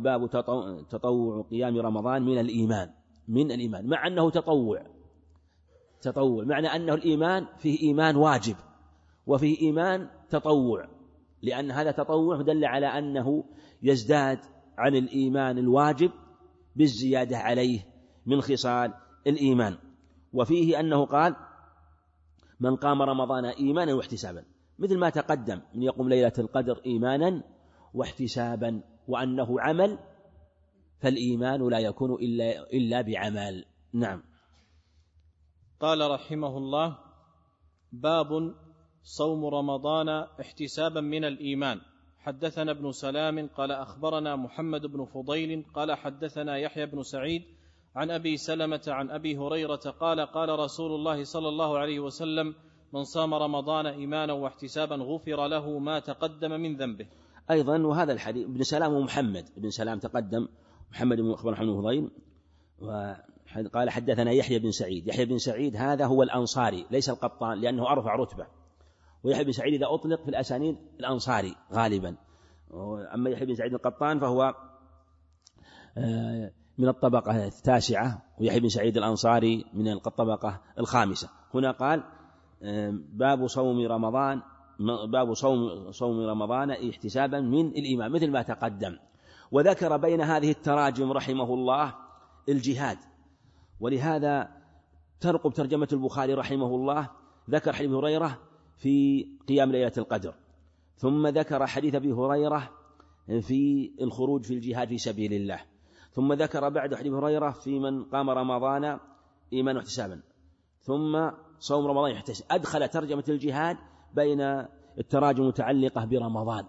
تطوع قيام رمضان من الإيمان، من الإيمان، مع أنه تطوع معنى أنه الإيمان فيه إيمان واجب وفيه إيمان تطوع، لأن هذا تطوع دل على أنه يزداد عن الإيمان الواجب بالزيادة عليه من خصال الإيمان. وفيه أنه قال: من قام رمضان إيمانا واحتسابا، مثل ما تقدم من يقوم ليلة القدر إيمانا واحتسابا وأنه عمل، فالإيمان لا يكون إلا بعمل. نعم. قال رحمه الله: باب صوم رمضان احتسابا من الإيمان. حدثنا ابن سلام قال أخبرنا محمد بن فضيل قال حدثنا يحيى بن سعيد عن أبي سلمة عن أبي هريرة قال قال رسول الله صلى الله عليه وسلم: من صام رمضان إيمانا واحتسابا غفر له ما تقدم من ذنبه. أيضا وهذا الحديث ابن سلام ومحمد بن سلام تقدم، محمد بن فضيل قال حدثنا يحيى بن سعيد. يحيى بن سعيد هذا هو الأنصاري ليس القطان لأنه أرفع رتبة، ويحيى بن سعيد إذا أطلق في الأسانيد الأنصاري غالبا، أما يحيى بن سعيد القطان فهو من الطبقة التاسعة، ويحيى بن سعيد الأنصاري من الطبقة الخامسة. هنا قال باب صوم رمضان احتسابا من الإيمان مثل ما تقدم. وذكر بين هذه التراجم رحمه الله الجهاد، ولهذا ترقب ترجمة البخاري رحمه الله ذكر حديث هريرة في قيام ليلة القدر، ثم ذكر حديث أبي هريرة في الخروج في الجهاد في سبيل الله، ثم ذكر بعد حديث هريرة في من قام رمضان إيمانا واحتسابا، ثم صوم رمضان يحتسب. أدخل ترجمة الجهاد بين التراجم المتعلقة برمضان.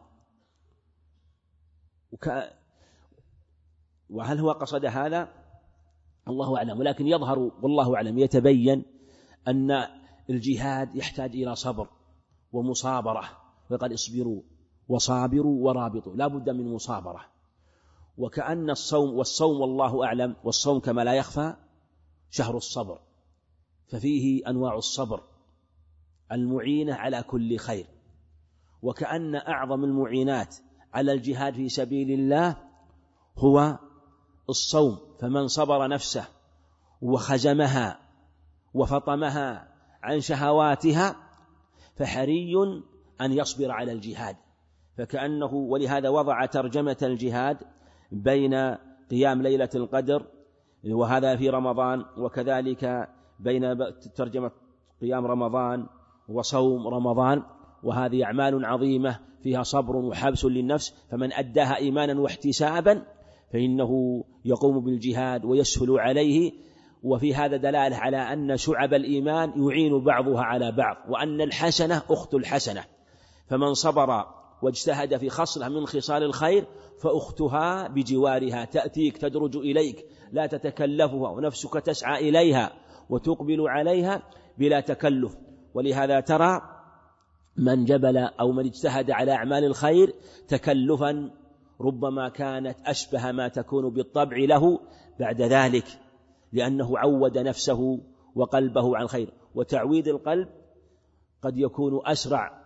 وهل هو قصد هذا؟ الله أعلم، ولكن يظهر والله أعلم يتبين أن الجهاد يحتاج إلى صبر ومصابرة، وقال اصبروا وصابروا ورابطوا، لا بد من مصابرة. وكأن والصوم والله أعلم، والصوم كما لا يخفى شهر الصبر، ففيه أنواع الصبر المعينة على كل خير. وكأن أعظم المعينات على الجهاد في سبيل الله هو الصوم، فمن صبر نفسه وخزمها وفطمها عن شهواتها فحري أن يصبر على الجهاد. فكأنه ولهذا وضع ترجمة الجهاد بين قيام ليلة القدر وهذا في رمضان، وكذلك بين ترجمة قيام رمضان وصوم رمضان، وهذه أعمال عظيمة فيها صبر وحبس للنفس، فمن أداها إيمانا واحتسابا فإنه يقوم بالجهاد ويسهل عليه. وفي هذا دلالة على أن شعب الإيمان يعين بعضها على بعض، وأن الحسنة أخت الحسنة، فمن صبر واجتهد في خصلة من خصال الخير فأختها بجوارها تأتيك تدرج إليك لا تتكلفها، ونفسك تسعى إليها وتقبل عليها بلا تكلف. ولهذا ترى من جبل أو من اجتهد على أعمال الخير تكلفا ربما كانت أشبه ما تكون بالطبع له بعد ذلك، لأنه عود نفسه وقلبه عن الخير. وتعويد القلب قد يكون أسرع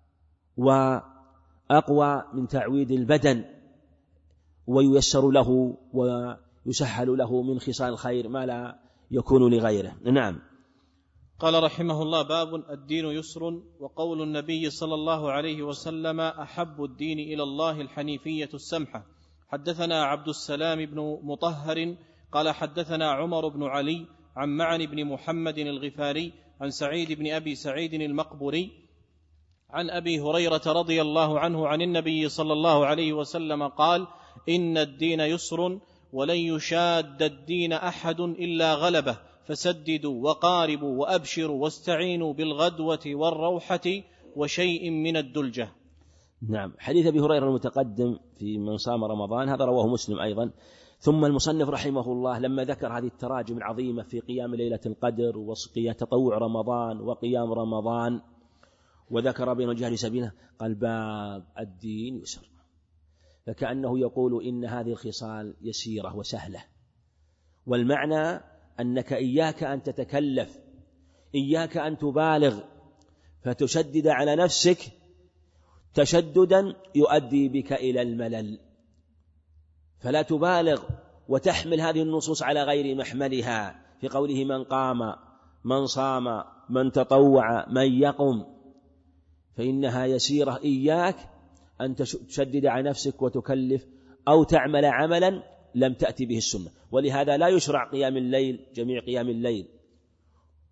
وأقوى من تعويد البدن، وييسر له ويسهل له من خصال الخير ما لا يكون لغيره. نعم. قال رحمه الله: باب الدين يسر. وقول النبي صلى الله عليه وسلم: أحب الدين إلى الله الحنيفية السمحة. حدثنا عبد السلام بن مطهر قال حدثنا عمر بن علي عن معن بن محمد الغفاري عن سعيد بن أبي سعيد المقبري عن أبي هريرة رضي الله عنه عن النبي صلى الله عليه وسلم قال: إن الدين يسر ولن يشاد الدين أحد إلا غلبه، فسددوا وقاربوا وأبشروا واستعينوا بالغدوة والروحة وشيء من الدلجة. نعم. حديث أبي هريرة المتقدم في من صام رمضان هذا رواه مسلم أيضا. ثم المصنف رحمه الله لما ذكر هذه التراجم العظيمة في قيام ليلة القدر وتطوع رمضان وقيام رمضان، وذكر بين الجهاد سبيله، قال: باب الدين يسر. فكأنه يقول إن هذه الخصال يسيرة وسهلة، والمعنى أنك إياك أن تتكلف، إياك أن تبالغ فتشدد على نفسك تشددا يؤدي بك إلى الملل، فلا تبالغ وتحمل هذه النصوص على غير محملها. في قوله: من قام، من صام، من تطوع، من يقم، فإنها يسيرة. إياك أن تشدد على نفسك وتكلف أو تعمل عملا لم تأتي به السنة. ولهذا لا يشرع قيام الليل، جميع قيام الليل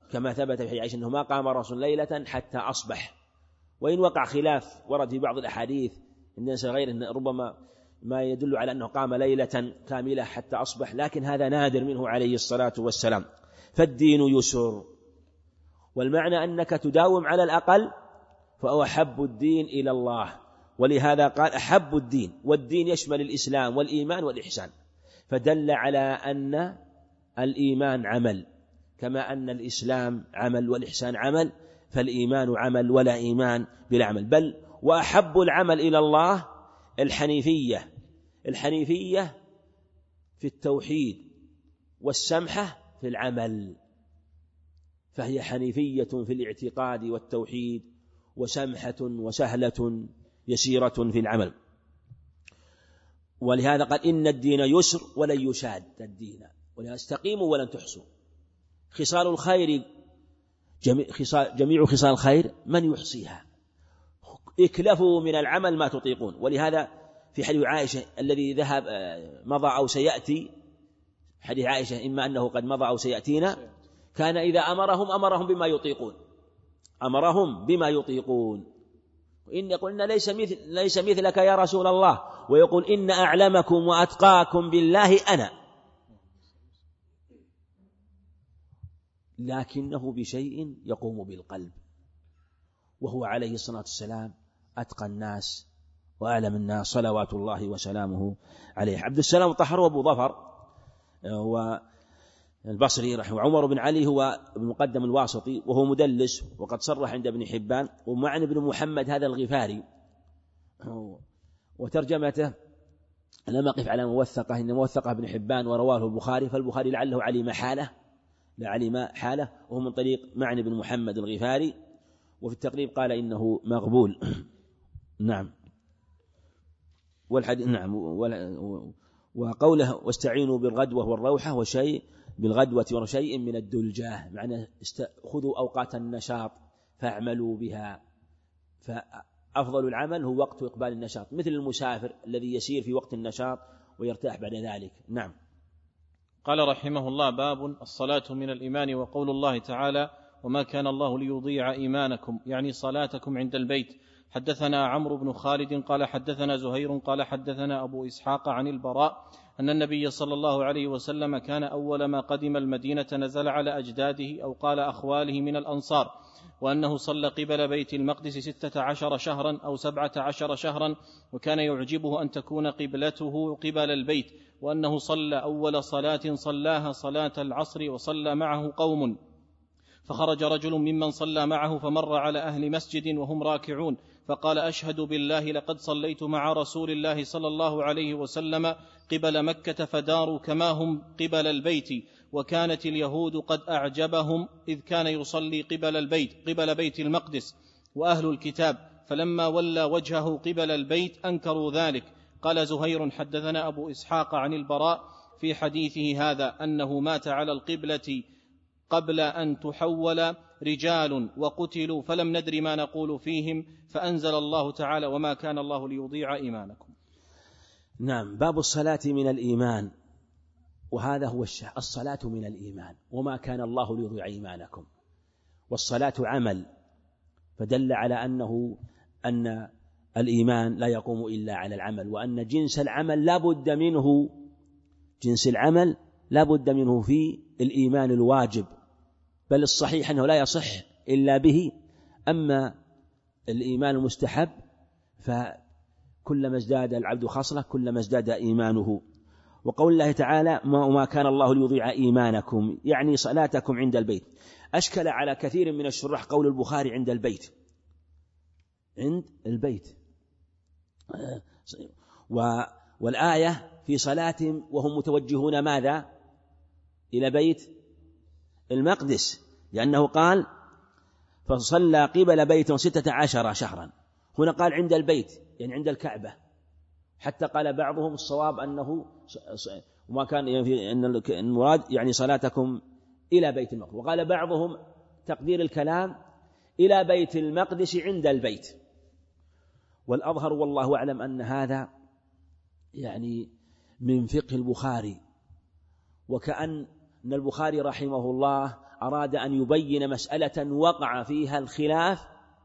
كما ثبت في عائشة أنه ما قام رسول ليلة حتى أصبح. وإن وقع خلاف ورد في بعض الأحاديث إن غير إن ربما ما يدل على أنه قام ليلة كاملة حتى أصبح، لكن هذا نادر منه عليه الصلاة والسلام. فالدين يسر، والمعنى أنك تداوم على الأقل، فهو أحب الدين إلى الله. ولهذا قال أحب الدين، والدين يشمل الإسلام والإيمان والإحسان، فدل على أن الإيمان عمل كما أن الإسلام عمل والإحسان عمل، فالإيمان عمل ولا إيمان بلا عمل. بل وأحب العمل إلى الله الحنيفية في التوحيد، والسمحة في العمل، فهي حنيفية في الاعتقاد والتوحيد، وسمحة وسهلة يسيرة في العمل. ولهذا قال إن الدين يسر ولن يشاد الدين، ولهذا استقيموا ولن تحصوا. خصال الخير جميع خصال الخير من يحصيها، اكلفوا من العمل ما تطيقون. ولهذا في حديث عائشة الذي ذهب مضى أو سيأتي، حديث عائشة إما أنه قد مضى أو سيأتينا، كان إذا أمرهم بما يطيقون. إن قلنا ليس مثلك يا رسول الله، ويقول إن أعلمكم وأتقاكم بالله أنا، لكنه بشيء يقوم بالقلب، وهو عليه الصلاة والسلام أتقى الناس وأعلم الناس صلوات الله وسلامه عليه. عبد السلام الطحر وأبو ظفر والبصري رحمه، وعمر بن علي هو ابن مقدم الواسطي وهو مدلس، وقد صرح عند ابن حبان. ومعن بن محمد هذا الغفاري، وترجمته لم أقف على موثقة، إن موثقة ابن حبان ورواه البخاري، فالبخاري لعله علم حاله وهو من طريق معن بن محمد الغفاري، وفي التقريب قال إنه مقبول. نعم. والحديث نعم. وقوله واستعينوا بالغدوة والروحة وشيء بالغدوة وشيء من الدلجة، معنى خذوا أوقات النشاط فاعملوا بها، فأفضل العمل هو وقت إقبال النشاط، مثل المسافر الذي يسير في وقت النشاط ويرتاح بعد ذلك. نعم. قال رحمه الله: باب الصلاة من الإيمان. وقول الله تعالى: وما كان الله ليضيع إيمانكم، يعني صلاتكم عند البيت. حدثنا عمرو بن خالد قال حدثنا زهير قال حدثنا أبو إسحاق عن البراء أن النبي صلى الله عليه وسلم كان أول ما قدم المدينة نزل على أجداده أو قال أخواله من الأنصار، وأنه صلى قبل بيت المقدس 16 شهرا أو 17 شهرا، وكان يعجبه أن تكون قبلته قبل البيت، وأنه صلى أول صلاة صلاها صلاة العصر وصلى معه قوم، فخرج رجل ممن صلى معه فمر على أهل مسجد وهم راكعون، فقال: أشهد بالله لقد صليت مع رسول الله صلى الله عليه وسلم قبل مكة فداروا كما هم قبل البيت، وكانت اليهود قد أعجبهم إذ كان يصلي قبل بيت المقدس وأهل الكتاب، فلما ولى وجهه قبل البيت أنكروا ذلك. قال زهير: حدثنا أبو إسحاق عن البراء في حديثه هذا أنه مات على القبلة قبل أن تحول رجال وقتلوا، فلم ندر ما نقول فيهم، فأنزل الله تعالى: وما كان الله ليضيع إيمانكم. نعم. باب الصلاة من الإيمان، وهذا هو الصلاة من الإيمان، وما كان الله ليضيع إيمانكم. والصلاة عمل، فدل على أن الإيمان لا يقوم إلا على العمل، وأن جنس العمل لا بد منه في الإيمان الواجب، بل الصحيح أنه لا يصح إلا به. أما الإيمان المستحب فكلما ازداد العبد خصلة كلما ازداد إيمانه. وقول الله تعالى: وما كان الله ليضيع إيمانكم، يعني صلاتكم عند البيت. أشكل على كثير من الشراح قول البخاري عند البيت، والآية في صلاتهم وهم متوجهون ماذا؟ إلى بيت المقدس، لأنه قال: فصلى قبل بيت 16 شهرا. هنا قال عند البيت، يعني عند الكعبة، حتى قال بعضهم الصواب أنه وما كان أن المراد يعني صلاتكم إلى بيت المقدس، وقال بعضهم تقدير الكلام إلى بيت المقدس عند البيت. والأظهر والله أعلم أن هذا يعني من فقه البخاري، وكأن البخاري رحمه الله أراد أن يبين مسألة وقع فيها الخلاف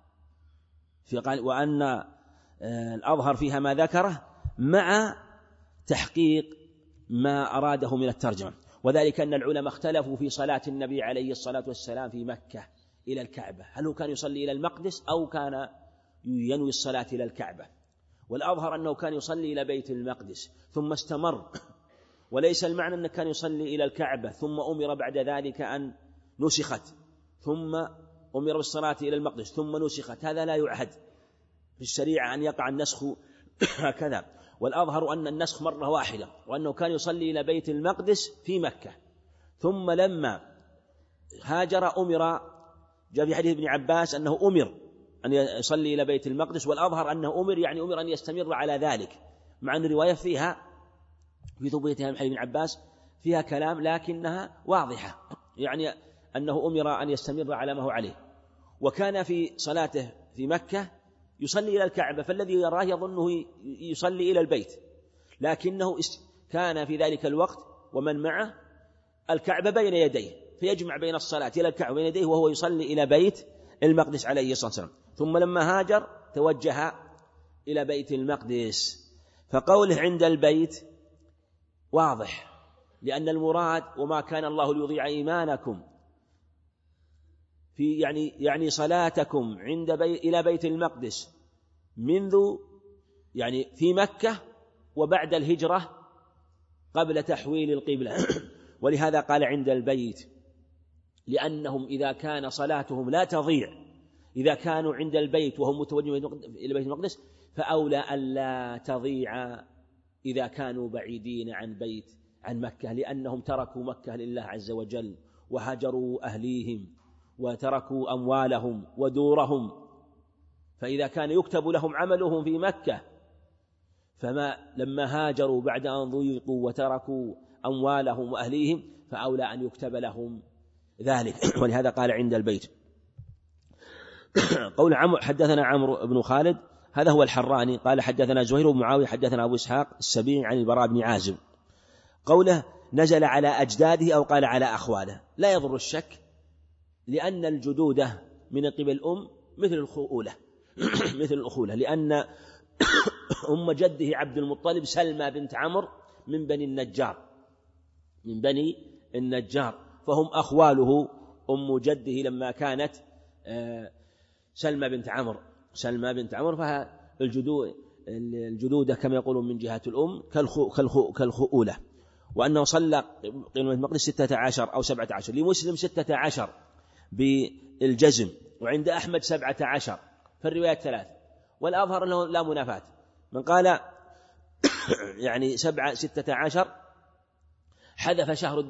وأن الأظهر فيها ما ذكره مع تحقيق ما أراده من الترجمة، وذلك أن العلماء اختلفوا في صلاة النبي عليه الصلاة والسلام في مكة إلى الكعبة، هل هو كان يصلي إلى المقدس أو كان ينوي الصلاة إلى الكعبة؟ والأظهر أنه كان يصلي إلى بيت المقدس ثم استمر، وليس المعنى أنه كان يصلي إلى الكعبة ثم أمر بعد ذلك أن نسخت ثم أمر بالصلاة إلى المقدس ثم نسخت، هذا لا يعهد في الشريعة أن يقع النسخ هكذا. والأظهر أن النسخ مرة واحدة، وأنه كان يصلي إلى بيت المقدس في مكة، ثم لما هاجر أمر، جاء في حديث ابن عباس أنه أمر أن يصلي إلى بيت المقدس، والأظهر أنه أمر يعني أمر أن يستمر على ذلك، مع أن الرواية فيها في ثبوتها من حديث ابن عباس فيها كلام لكنها واضحة، يعني أنه أمر أن يستمر على ما هو عليه. وكان في صلاته في مكة يصلي إلى الكعبة، فالذي يراه يظنه يصلي إلى البيت، لكنه كان في ذلك الوقت ومن معه الكعبة بين يديه، فيجمع بين الصلاة إلى الكعبة بين يديه وهو يصلي إلى بيت المقدس عليه الصلاة والسلام. ثم لما هاجر توجه إلى بيت المقدس، فقوله عند البيت واضح، لأن المراد وما كان الله ليضيع إيمانكم في يعني صلاتكم إلى بيت المقدس منذ يعني في مكة وبعد الهجرة قبل تحويل القبلة. ولهذا قال عند البيت، لأنهم إذا كان صلاتهم لا تضيع إذا كانوا عند البيت وهم متوجهون إلى بيت المقدس، فأولى ألا تضيع إذا كانوا بعيدين عن مكة، لأنهم تركوا مكة لله عز وجل وهجروا أهليهم وتركوا أموالهم ودورهم، فإذا كان يكتب لهم عملهم في مكة لما هاجروا بعد أن ضيقوا وتركوا أموالهم وأهليهم فأولى أن يكتب لهم ذلك. ولهذا قال عند البيت. قول حدثنا عمرو بن خالد هذا هو الحراني قال حدثنا زهير بن معاوية حدثنا أبو إسحاق السبيعي عن البراء بن عازب. قوله نزل على أجداده أو قال على أخواله لا يضر الشك، لأن الجدودة من قبل الأم مثل الأخولة، لأن أم جده عبد المطلب سلمى بنت عمرو من بني النجار، فهم أخواله أم جده لما كانت سلمى بنت عمرو، فالجدودة كما يقولون من جهة الأم كالخؤولة. وأنه صلى قيل المقدس 16 أو 17، لمسلم 16 بالجزم، وعند أحمد 17، فالروايات 3. والأظهر أنه لا منافاة، من قال يعني 16 حذف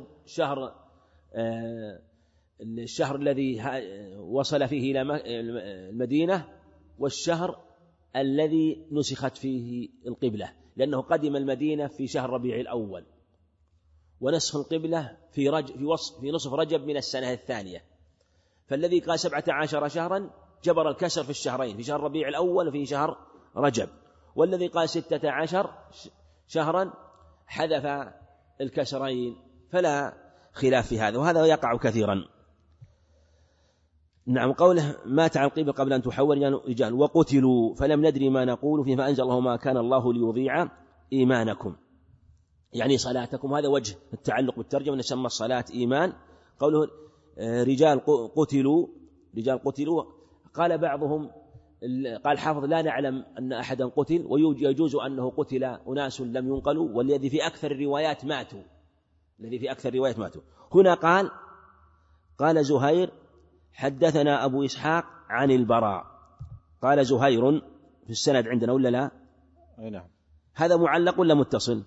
الشهر الذي وصل فيه إلى المدينة والشهر الذي نسخت فيه القبلة، لأنه قدم المدينة في شهر ربيع الأول، ونسخ القبلة في نصف رجب من السنة الثانية، فالذي قال 17 شهرا جبر الكسر في الشهرين، في شهر ربيع الأول وفي شهر رجب، والذي قال 16 شهرا حذف الكسرين، فلا خلاف في هذا، وهذا يقع كثيرا. نعم. قوله مات عن القبلة قبل أن تحول رجال وقتلوا فلم ندري ما نقول فيه فأنزل الله ما كان الله ليضيع إيمانكم، يعني صلاتكم. هذا وجه التعلق بالترجمة، نسمى الصلاة إيمان. قوله رجال قتلوا قال بعضهم، قال حافظ لا نعلم أن أحدا قتل، ويجوز أنه قتل أناس لم ينقلوا، والذي في أكثر الروايات ماتوا، هنا قال زهير حدثنا أبو إسحاق عن البراء، قال زهير في السند عندنا ولا لا؟ أي نعم. هذا معلق ولا متصل؟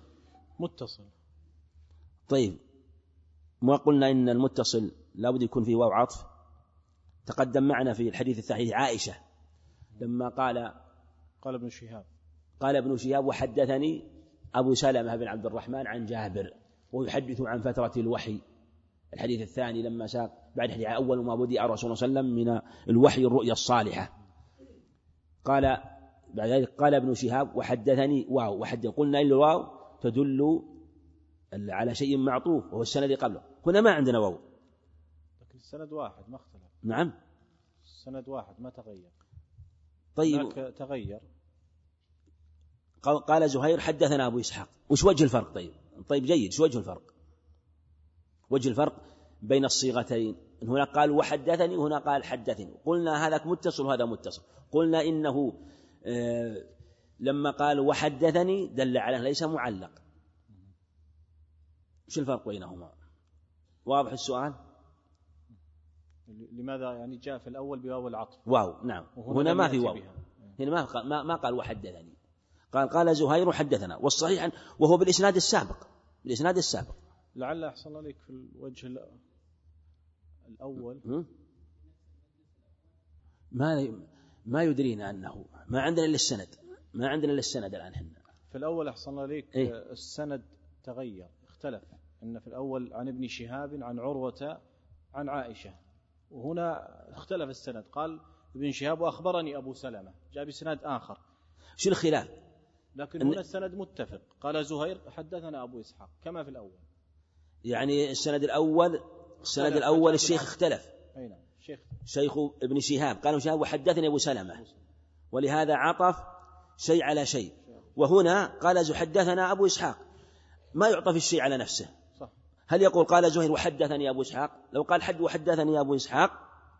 طيب، ما قلنا إن المتصل لا بد يكون فيه واو عطف؟ تقدم معنا في الحديث الصحيح عائشة لما قال ابن شهاب وحدثني أبو سلمة بن عبد الرحمن عن جابر، ويحدث عن فترة الوحي. الحديث الثاني لما ساق بعد الحديث أول ما بدأ الرسول صلى الله عليه وسلم من الوحي الرؤيا الصالحة، قال بعد ذلك قال ابن شهاب وحدثني واو، قلنا إن الواو تدل على شيء معطوف وهو السند قبله، هنا ما عندنا واو، السند واحد ما اختلف. نعم السند واحد ما تغير. طيب تغير. قال زهير حدثنا أبو إسحاق، وش وجه الفرق؟ طيب جيد، شو وجه الفرق؟ وجه الفرق بين الصيغتين، هنا قال وحدثني وهنا قال حدثني، قلنا هذا متصل وهذا متصل. قلنا إنه لما قال وحدثني دل على ليس معلق. وش الفرق بينهما؟ واضح السؤال؟ لماذا يعني جاء في الأول بواو العطف؟ واو، نعم. هنا ما في واو، هنا ما قال وحدثني، قال زهير حدثنا، والصحيح وهو بالإسناد السابق. لعل أحسن الله عليك في الوجه الأول ما يدرينا أنه ما عندنا إلا السند الآن. هنا في الأول أحسن الله عليك السند تغير، اختلف، إن في الأول عن ابن شهاب عن عروة عن عائشة، وهنا اختلف السند، قال ابن شهاب وأخبرني أبو سلمة، جاء بسند آخر. شو الخلاف؟ لكن هنا السند متفق، قال زهير حدثنا أبو إسحاق كما في الأول. يعني السند الأول الشيخ اختلف. أي نعم، شيخ ابن شهاب قال شهاب وحدثني أبو سلمة، ولهذا عطف شيء على شيء. وهنا قال حدثنا أبو إسحاق، ما يعطف الشيء على نفسه. صح. هل يقول قال زهير وحدثني أبو إسحاق؟ لو قال وحدثني أبو إسحاق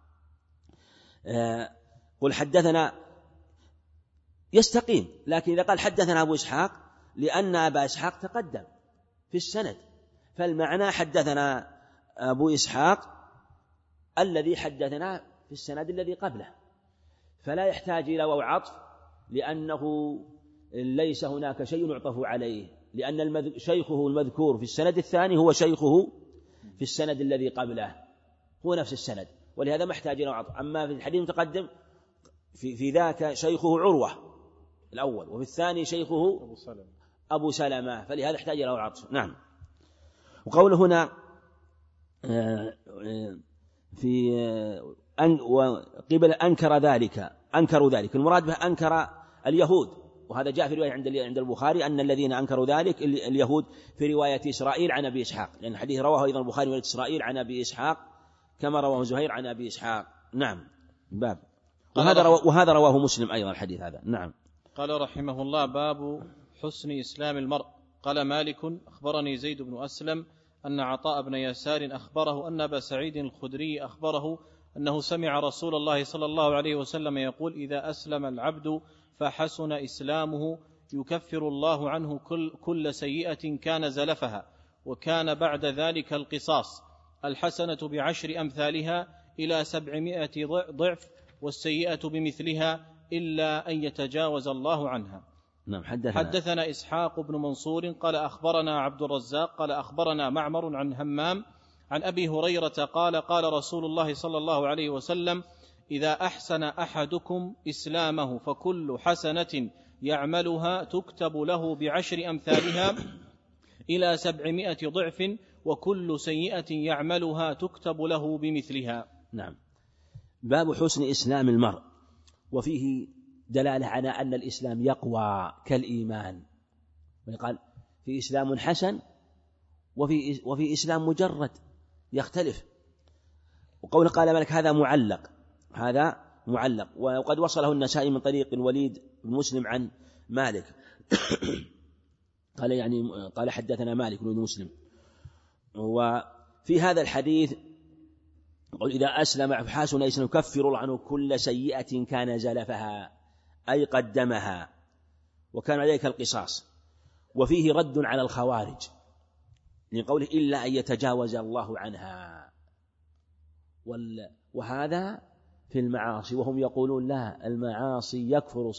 قل حدثنا يستقيم، لكن إذا قال حدثنا أبو إسحاق لأن أبا إسحاق تقدم في السند، فالمعنى حدثنا أبو إسحاق الذي حدثنا في السند الذي قبله، فلا يحتاج إلى واو عطف، لأنه ليس هناك شيء يعطف عليه، لأن شيخه المذكور في السند الثاني هو شيخه في السند الذي قبله، هو نفس السند، ولهذا ما يحتاج إلى واو عطف. أما في الحديث المتقدم في ذاك شيخه عروة الأول، وفي الثاني شيخه أبو سلمة، فلهذا يحتاج إلى واو عطف. نعم. وقوله هنا في وقبل أنكروا ذلك، المراد به أنكر اليهود، وهذا جاء في رواية عند البخاري أن الذين أنكروا ذلك اليهود، في رواية إسرائيل عن أبي إسحاق، لأن الحديث رواه أيضا البخاري رواية إسرائيل عن أبي إسحاق كما رواه زهير عن أبي إسحاق. نعم. باب وهذا رواه مسلم أيضا الحديث هذا. نعم. قال رحمه الله: باب حسن إسلام المرء. قال مالك: أخبرني زيد بن أسلم أن عطاء بن يسار أخبره أن أبا سعيد الخدري أخبره أنه سمع رسول الله صلى الله عليه وسلم يقول: إذا أسلم العبد فحسن إسلامه يكفر الله عنه كل سيئة كان زلفها، وكان بعد ذلك القصاص، الحسنة بعشر أمثالها إلى 700 ضعف، والسيئة بمثلها إلا أن يتجاوز الله عنها. نعم. حدثنا إسحاق بن منصور قال أخبرنا عبد الرزاق قال أخبرنا معمر عن همام عن أبي هريرة قال: قال رسول الله صلى الله عليه وسلم: إذا أحسن أحدكم إسلامه فكل حسنة يعملها تكتب له بعشر أمثالها إلى 700 ضعف، وكل سيئة يعملها تكتب له بمثلها. نعم. باب حسن إسلام المرء، وفيه دلالة على أن الإسلام يقوى كالإيمان، ويقال في إسلام حسن وفي إسلام مجرد يختلف. وقوله قال مالك هذا معلق، وقد وصله النسائي من طريق الوليد بن مسلم عن مالك قال حدثنا مالك بن مسلم. وفي هذا الحديث قل إذا أسلم فحسن إسلام يكفر الله عنه كل سيئة كان زلفها، أي قدمها، وكان عليك القصاص. وفيه رد على الخوارج لقوله إلا أن يتجاوز الله عنها، وهذا في المعاصي، وهم يقولون لا، المعاصي يكفر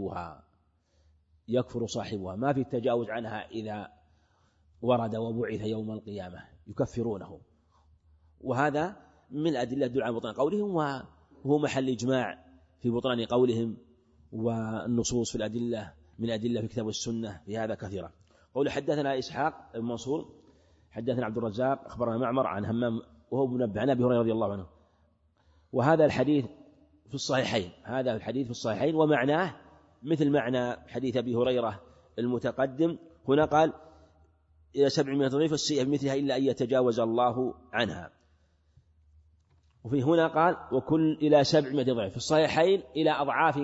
صاحبها، ما في التجاوز عنها إذا ورد وبعث يوم القيامة يكفرونه. وهذا من أدلة تدل على بطلان قولهم، وهو محل إجماع في بطلان قولهم، والنصوص في الأدلة من أدلة في الكتاب والسنة في هذا كثيرة. قول حدثنا إسحاق بن منصور حدثنا عبد الرزاق أخبرنا معمر عن همام وهو منبه عن أبي هريرة رضي الله عنه. وهذا الحديث في الصحيحين، ومعناه مثل معنى حديث أبي هريرة المتقدم. هنا قال إلى 700 ضعف، والسيئة بمثلها إلا أن يتجاوز الله عنها. وفي هنا قال وكل إلى 700 ضعف، في الصحيحين إلى أضعاف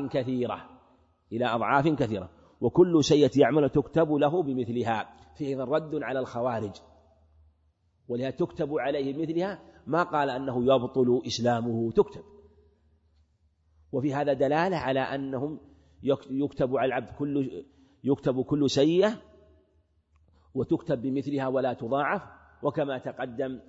كثيرة، وكل سيئة يعمل تكتب له بمثلها، فيه رد على الخوارج، ولها تكتب عليه بمثلها، ما قال أنه يبطل إسلامه، وفي هذا دلالة على أنهم يكتب على العبد يكتب كل سيئة وتكتب بمثلها ولا تضاعف، وكما تقدم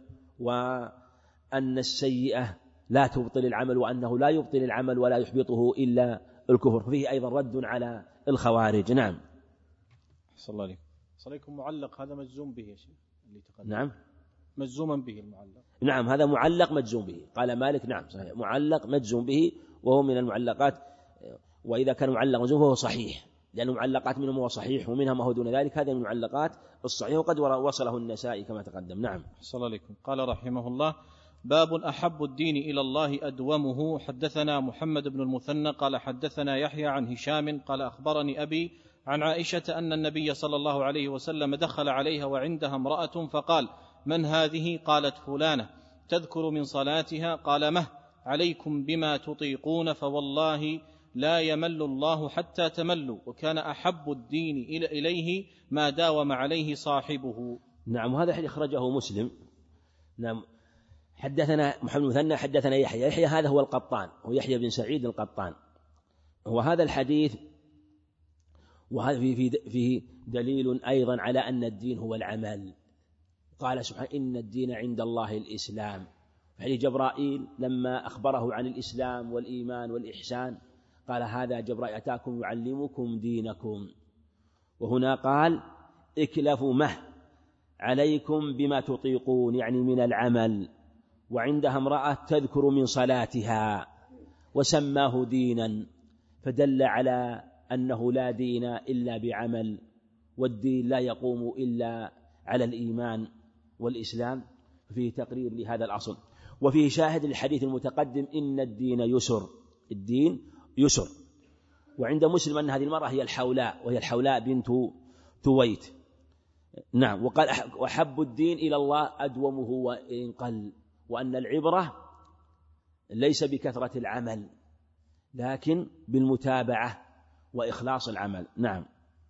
وأن السيئة لا تبطل العمل، وأنه لا يبطل العمل ولا يحبطه إلا الكفر، فيه أيضا رد على الخوارج. نعم. صلى الله عليكم. معلق هذا مجزوم به يا شيخ اللي تقدم. نعم، مجزوما به المعلق. نعم، هذا معلق مجزوم به، قال مالك. نعم صحيح، معلق مجزوم به، وهو من المعلقات، وإذا كان معلق مجزوم فهو صحيح، لأنه معلقات منهم هو صحيح ومنها ما هو دون ذلك، هذا من المعلقات الصحيح، وقد وصله النسائي كما تقدم. نعم. صلى الله عليكم. قال رحمه الله: باب أحب الدين إلى الله أدومه. حدثنا محمد بن المثنى قال حدثنا يحيى عن هشام قال أخبرني أبي عن عائشة أن النبي صلى الله عليه وسلم دخل عليها وعندها امرأة فقال: من هذه؟ قالت: فلانة. تذكر من صلاتها. قال: مه عليكم بما تطيقون، فوالله لا يمل الله حتى تملوا، وكان أحب الدين إليه ما داوم عليه صاحبه. نعم، وهذا حديث أخرجه مسلم. نعم. حدثنا محمد المثنى حدثنا يحيى هذا هو القطان، هو يحيى بن سعيد القطان. وهذا الحديث وهذا فيه دليل أيضا على أن الدين هو العمل. قال سبحانه: إن الدين عند الله الإسلام. حديث جبرائيل لما أخبره عن الإسلام والإيمان والإحسان قال: هذا جبرائيل أتاكم يعلمكم دينكم. وهنا قال: اكلفوا مه عليكم بما تطيقون، يعني من العمل. وعندها امرأة تذكر من صلاتها، وسماه دينا، فدل على أنه لا دين إلا بعمل، والدين لا يقوم إلا على الإيمان والإسلام، فيه تقرير لهذا الأصل. وفيه شاهد للحديث المتقدم: إن الدين يسر، الدين يسر. وعند مسلم أن هذه المرأة هي الحولاء، وهي الحولاء بنت تويت. نعم. وقال: وحب الدين إلى الله أدومه وإن قل، وأن العبرة ليس بكثرة العمل لكن بالمتابعة وإخلاص العمل. نعم.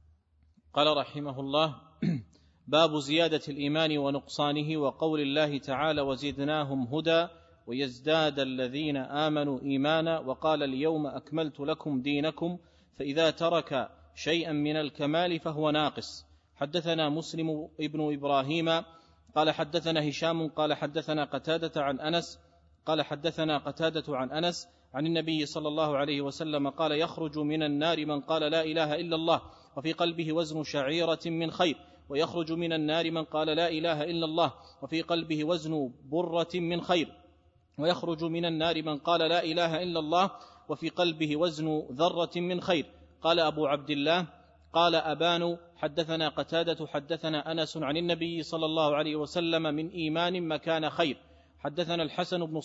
قال رحمه الله: باب زيادة الإيمان ونقصانه، وقول الله تعالى: وزدناهم هدى ويزداد الذين آمنوا إيمانا، وقال: اليوم أكملت لكم دينكم، فإذا ترك شيئا من الكمال فهو ناقص. حدثنا مسلم ابن إبراهيم قال حدثنا هشام قال حدثنا قتادة عن أنس قال حدثنا قتادة عن أنس عن النبي صلى الله عليه وسلم قال: يخرج من النار من قال لا إله إلا الله وفي قلبه وزن شعيرة من خير، ويخرج من النار من قال لا إله إلا الله وفي قلبه وزن برة من خير، ويخرج من النار من قال لا إله إلا الله وفي قلبه وزن ذرة من خير. قال أبو عبد الله: قال أبان حدثنا قتادة حدثنا أنس عن النبي صلى الله عليه وسلم من إيمان مكان خير. حدثنا الحسن بن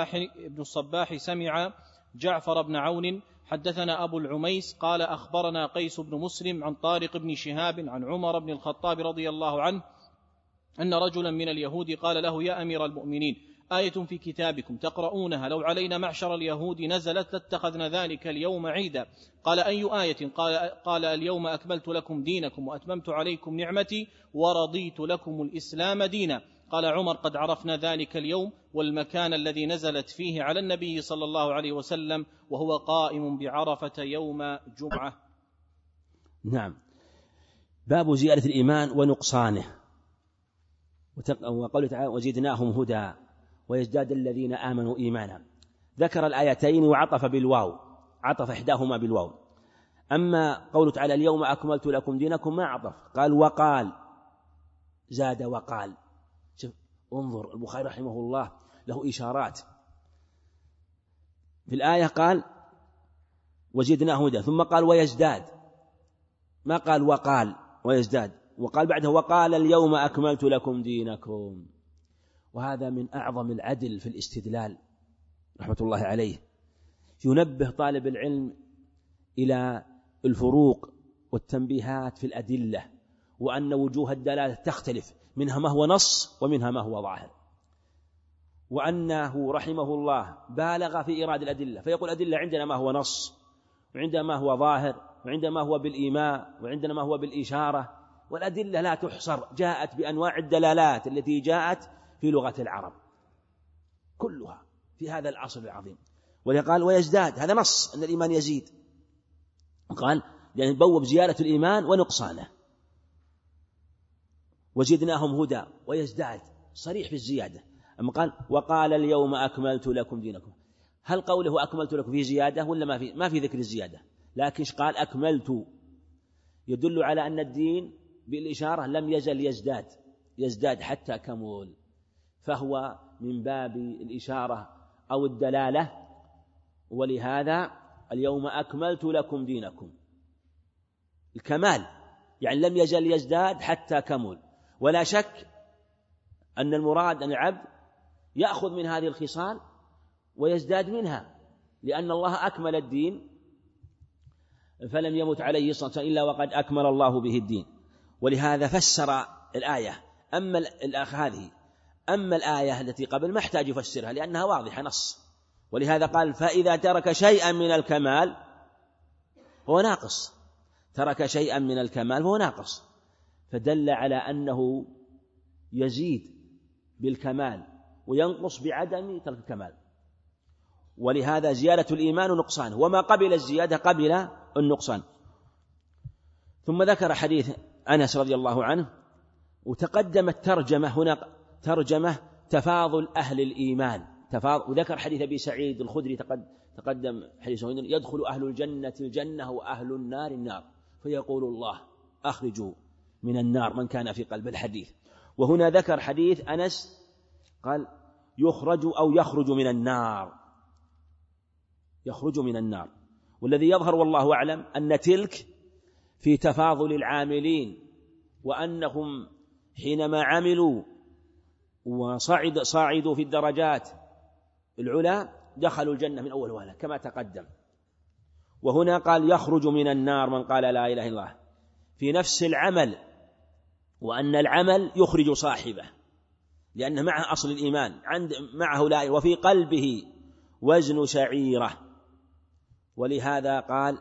الصباح سمع جعفر بن عون حدثنا أبو العميس قال أخبرنا قيس بن مسلم عن طارق بن شهاب عن عمر بن الخطاب رضي الله عنه أن رجلا من اليهود قال له: يا أمير المؤمنين، آية في كتابكم تقرؤونها لو علينا معشر اليهود نزلت لاتخذنا ذلك اليوم عيدا. قال: أي آية؟ قال: اليوم أكملت لكم دينكم وأتممت عليكم نعمتي ورضيت لكم الإسلام دينا. قال عمر: قد عرفنا ذلك اليوم والمكان الذي نزلت فيه على النبي صلى الله عليه وسلم وهو قائم بعرفة يوم جمعة. نعم. باب زيادة الإيمان ونقصانه، وقوله تعالى: وزدناهم هدى ويزداد الذين آمنوا إيمانا. ذكر الآيتين وعطف بالواو، عطف إحداهما بالواو. أما قوله تعالى: اليوم أكملت لكم دينكم، ما عطف، قال وقال، زاد وقال. شوف، انظر، البخاري رحمه الله له إشارات. في الآية قال: وزدناه هدى، ثم قال: ويزداد، ما قال وقال ويزداد، وقال بعده: وقال: اليوم أكملت لكم دينكم. وهذا من أعظم العدل في الاستدلال رحمة الله عليه. ينبه طالب العلم إلى الفروق والتنبيهات في الأدلة، وأن وجوه الدلالة تختلف، منها ما هو نص ومنها ما هو ظاهر. وأنه رحمه الله بالغ في إيراد الأدلة، فيقول الأدلة عندنا ما هو نص، وعندنا ما هو ظاهر، وعندنا ما هو بالإيماء، وعندنا ما هو بالإشارة، والأدلة لا تحصر، جاءت بأنواع الدلالات التي جاءت في لغة العرب كلها في هذا العصر العظيم. ولقال ويزداد، هذا نص أن الإيمان يزيد، قال يعني بوب زيادة الإيمان ونقصانه، وزدناهم هدى، ويزداد صريح في الزيادة. أما قال وقال اليوم أكملت لكم دينكم، هل قوله أكملت لكم في زيادة ولا ما في ذكر الزيادة؟ لكن قال أكملت، يدل على أن الدين بالإشارة لم يزل يزداد حتى كمل، فهو من باب الإشارة أو الدلالة. ولهذا اليوم أكملت لكم دينكم، الكمال يعني لم يزل يزداد حتى كمل. ولا شك أن المراد أن العبد يأخذ من هذه الخصال ويزداد منها، لأن الله أكمل الدين فلم يمت عليه صلى الله عليه وسلم إلا وقد أكمل الله به الدين. ولهذا فسر الآية. أما الآية التي قبل ما احتاج يفسرها لأنها واضحة نص، ولهذا قال فإذا ترك شيئا من الكمال هو ناقص، ترك شيئا من الكمال هو ناقص، فدل على أنه يزيد بالكمال وينقص بعدم ترك الكمال. ولهذا زيادة الإيمان نقصان، وما قبل الزيادة قبل النقصان. ثم ذكر حديث أنس رضي الله عنه، وتقدمت ترجمة هنا ترجمة تفاضل أهل الإيمان، وذكر حديث أبي سعيد الخدري تقدم حديث يدخل أهل الجنة الجنة وأهل النار النار، فيقول الله أخرجوا من النار من كان في قلب الحديث. وهنا ذكر حديث أنس قال يخرج أو يخرج من النار، يخرج من النار. والذي يظهر والله أعلم أن تلك في تفاضل العاملين، وأنهم حينما عملوا وصعدوا في الدرجات العلى دخلوا الجنة من أول وهلة كما تقدم. وهنا قال يخرج من النار من قال لا إله إلا الله في نفس العمل، وأن العمل يخرج صاحبه لأنه معه أصل الإيمان، معه لا إله، وفي قلبه وزن شعيرة. ولهذا قال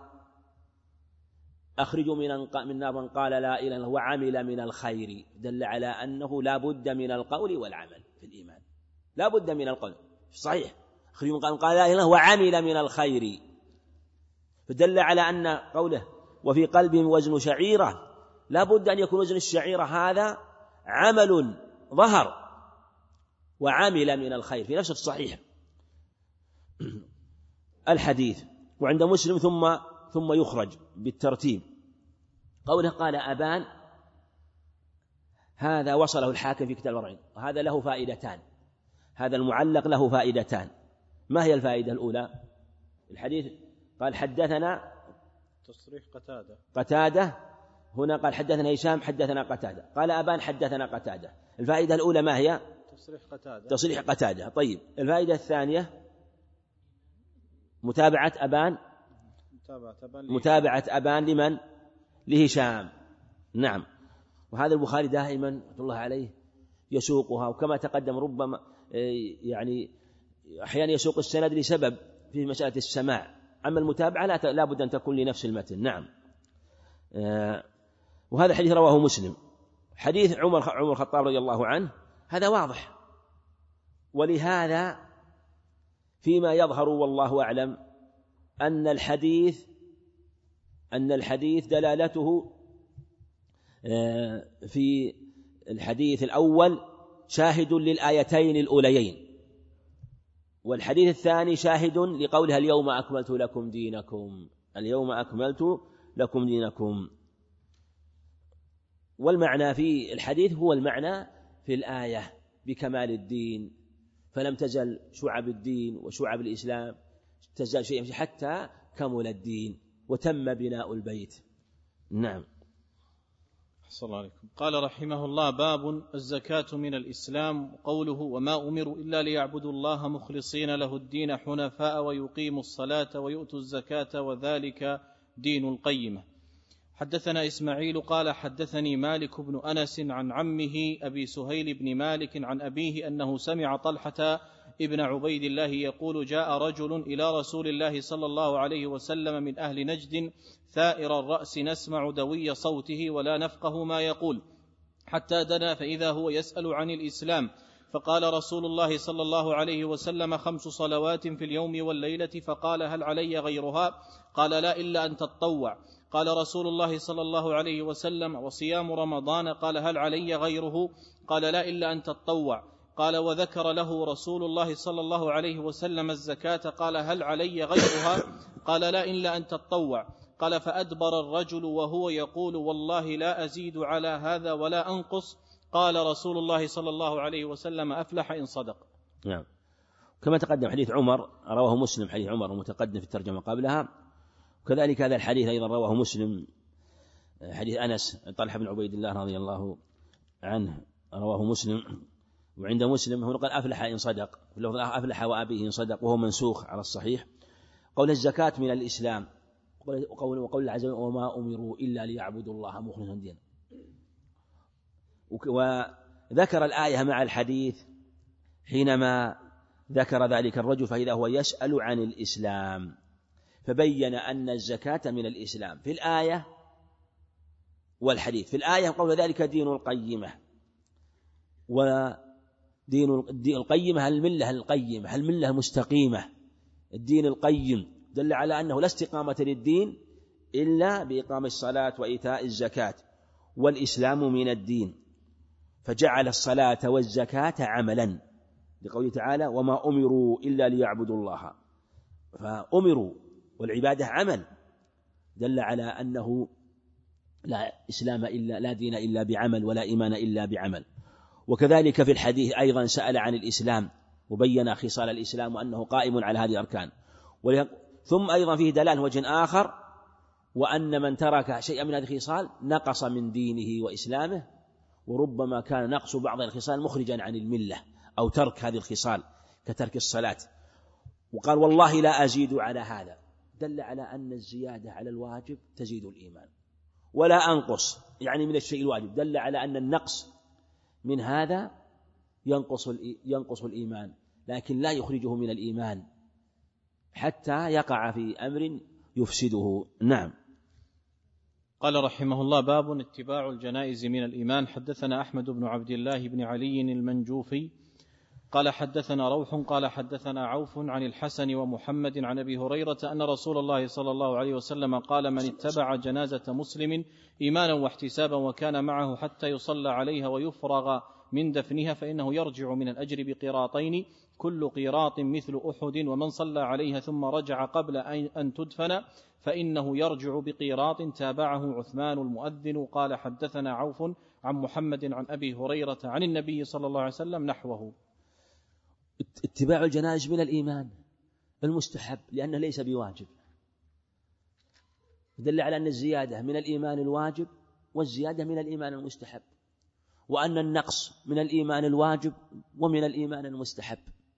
أخرج من النار من قال لا إله إلا الله وعمل من الخير، دل على أنه لا بد من القول والعمل في الإيمان، لا بد من القول صحيح، أخرج من قال لا إله إلا الله وعمل من الخير، فدل على أن قوله وفي قلبهم وزن شعيرة لا بد أن يكون وزن الشعيرة هذا عمل ظهر وعمل من الخير في نفس الصحيح الحديث. وعند مسلم ثم يخرج بالترتيب. قوله قال أبان، هذا وصله الحاكم في كتاب الأربعين، وهذا له فائدتان، هذا المعلق له فائدتان. ما هي الفائدة الأولى؟ الحديث قال حدثنا تصريح قتادة، هنا قال حدثنا هشام حدثنا قتادة، قال أبان حدثنا قتادة. الفائدة الأولى ما هي؟ تصريح قتادة. طيب الفائدة الثانية متابعة أبان لمن؟ لهشام. نعم. وهذا البخاري دائما رحمة الله عليه يسوقها، وكما تقدم ربما يعني أحيانا يسوق السند لسبب في مسألة السماع، أما المتابعة لا بد أن تكون لنفس المتن. نعم. وهذا حديث رواه مسلم. حديث عمر الخطاب رضي الله عنه هذا واضح، ولهذا فيما يظهر والله أعلم أن الحديث دلالته في الحديث الأول شاهد للآيتين الأوليين، والحديث الثاني شاهد لقولها اليوم أكملت لكم دينكم، اليوم أكملت لكم دينكم. والمعنى في الحديث هو المعنى في الآية بكمال الدين، فلم تزل شعب الدين وشعب الإسلام تزال شيئا حتى كمل الدين وتم بناء البيت. نعم. أحسن الله عليكم. قال رحمه الله: باب الزكاة من الإسلام. قوله: وما أمروا إلا ليعبدوا الله مخلصين له الدين حنفاء ويقيموا الصلاة ويؤتوا الزكاة وذلك دين القيمة. حدثنا إسماعيل قال حدثني مالك بن أنس عن عمه أبي سهيل بن مالك عن أبيه أنه سمع طلحة ابن عبيد الله يقول جاء رجل إلى رسول الله صلى الله عليه وسلم من أهل نجد ثائر الرأس نسمع دوي صوته ولا نفقه ما يقول، حتى دنا فإذا هو يسأل عن الإسلام، فقال رسول الله صلى الله عليه وسلم 5 صلوات في اليوم والليلة، فقال هل علي غيرها؟ قال لا إلا أن تطوع. قال رسول الله صلى الله عليه وسلم وصيام رمضان، قال هل علي غيره؟ قال لا إلا أن تطوع. قال وذكر له رسول الله صلى الله عليه وسلم الزكاة، قال هل علي غيرها؟ قال لا إلا أن تطوع. قال فأدبر الرجل وهو يقول والله لا أزيد على هذا ولا أنقص. قال رسول الله صلى الله عليه وسلم أفلح إن صدق. نعم. كما تقدم حديث عمر رواه مسلم، حديث عمر المتقدم في الترجمة قبلها، وكذلك هذا الحديث أيضا رواه مسلم، حديث أنس طلحة بن عبيد الله رضي الله عنه رواه مسلم. وعند مسلم هو قال أفلح إن صدق، أفلح وأبيه إن صدق، وهو منسوخ على الصحيح. قول الزكاة من الإسلام، وقول عز وجل وما أمروا إلا ليعبدوا الله مخلصا دينه. وذكر الآية مع الحديث حينما ذكر ذلك الرجل فإذا هو يسأل عن الإسلام، فبين أن الزكاة من الإسلام في الآية والحديث. في الآية قول ذلك دين القيمة، ودين القيمة الملة القيمة، الملة المستقيمة، الدين القيم، دل على أنه لا استقامة للدين إلا بإقام الصلاة وإيتاء الزكاة، والإسلام من الدين، فجعل الصلاة والزكاة عملا لقوله تعالى وما أمروا إلا ليعبدوا الله، فأمروا والعبادة عمل، دل على أنه لا إسلام إلا، لا دين إلا بعمل، ولا إيمان إلا بعمل. وكذلك في الحديث أيضا سأل عن الإسلام وبين خصال الإسلام وأنه قائم على هذه الأركان. ثم أيضا فيه دلالة وجه آخر، وأن من ترك شيئا من هذه الخصال نقص من دينه وإسلامه، وربما كان نقص بعض الخصال مخرجا عن الملة، أو ترك هذه الخصال كترك الصلاة. وقال والله لا أزيد على هذا، دل على أن الزيادة على الواجب تزيد الإيمان، ولا أنقص يعني من الشيء الواجب، دل على أن النقص من هذا ينقص الإيمان، لكن لا يخرجه من الإيمان حتى يقع في أمر يفسده. نعم. قال رحمه الله باب اتباع الجنائز من الإيمان. حدثنا أحمد بن عبد الله بن علي المنجوفي قال حدثنا روح قال حدثنا عوف عن الحسن ومحمد عن أبي هريرة أن رسول الله صلى الله عليه وسلم قال من اتبع جنازة مسلم إيمانا واحتسابا وكان معه حتى يصلى عليها ويفرغ من دفنها فإنه يرجع من الأجر بقيراطين، كل قيراط مثل أحد، ومن صلى عليها ثم رجع قبل أن تدفن فإنه يرجع بقيراط. تابعه عثمان المؤذن. قال حدثنا عوف عن محمد عن أبي هريرة عن النبي صلى الله عليه وسلم نحوه. اتباع الجنائز من الإيمان المستحب لأنه ليس بواجب، دل على أن الزيادة من الإيمان الواجب والزيادة من الإيمان المستحب، وأن النقص من الإيمان الواجب ومن الإيمان المستحب.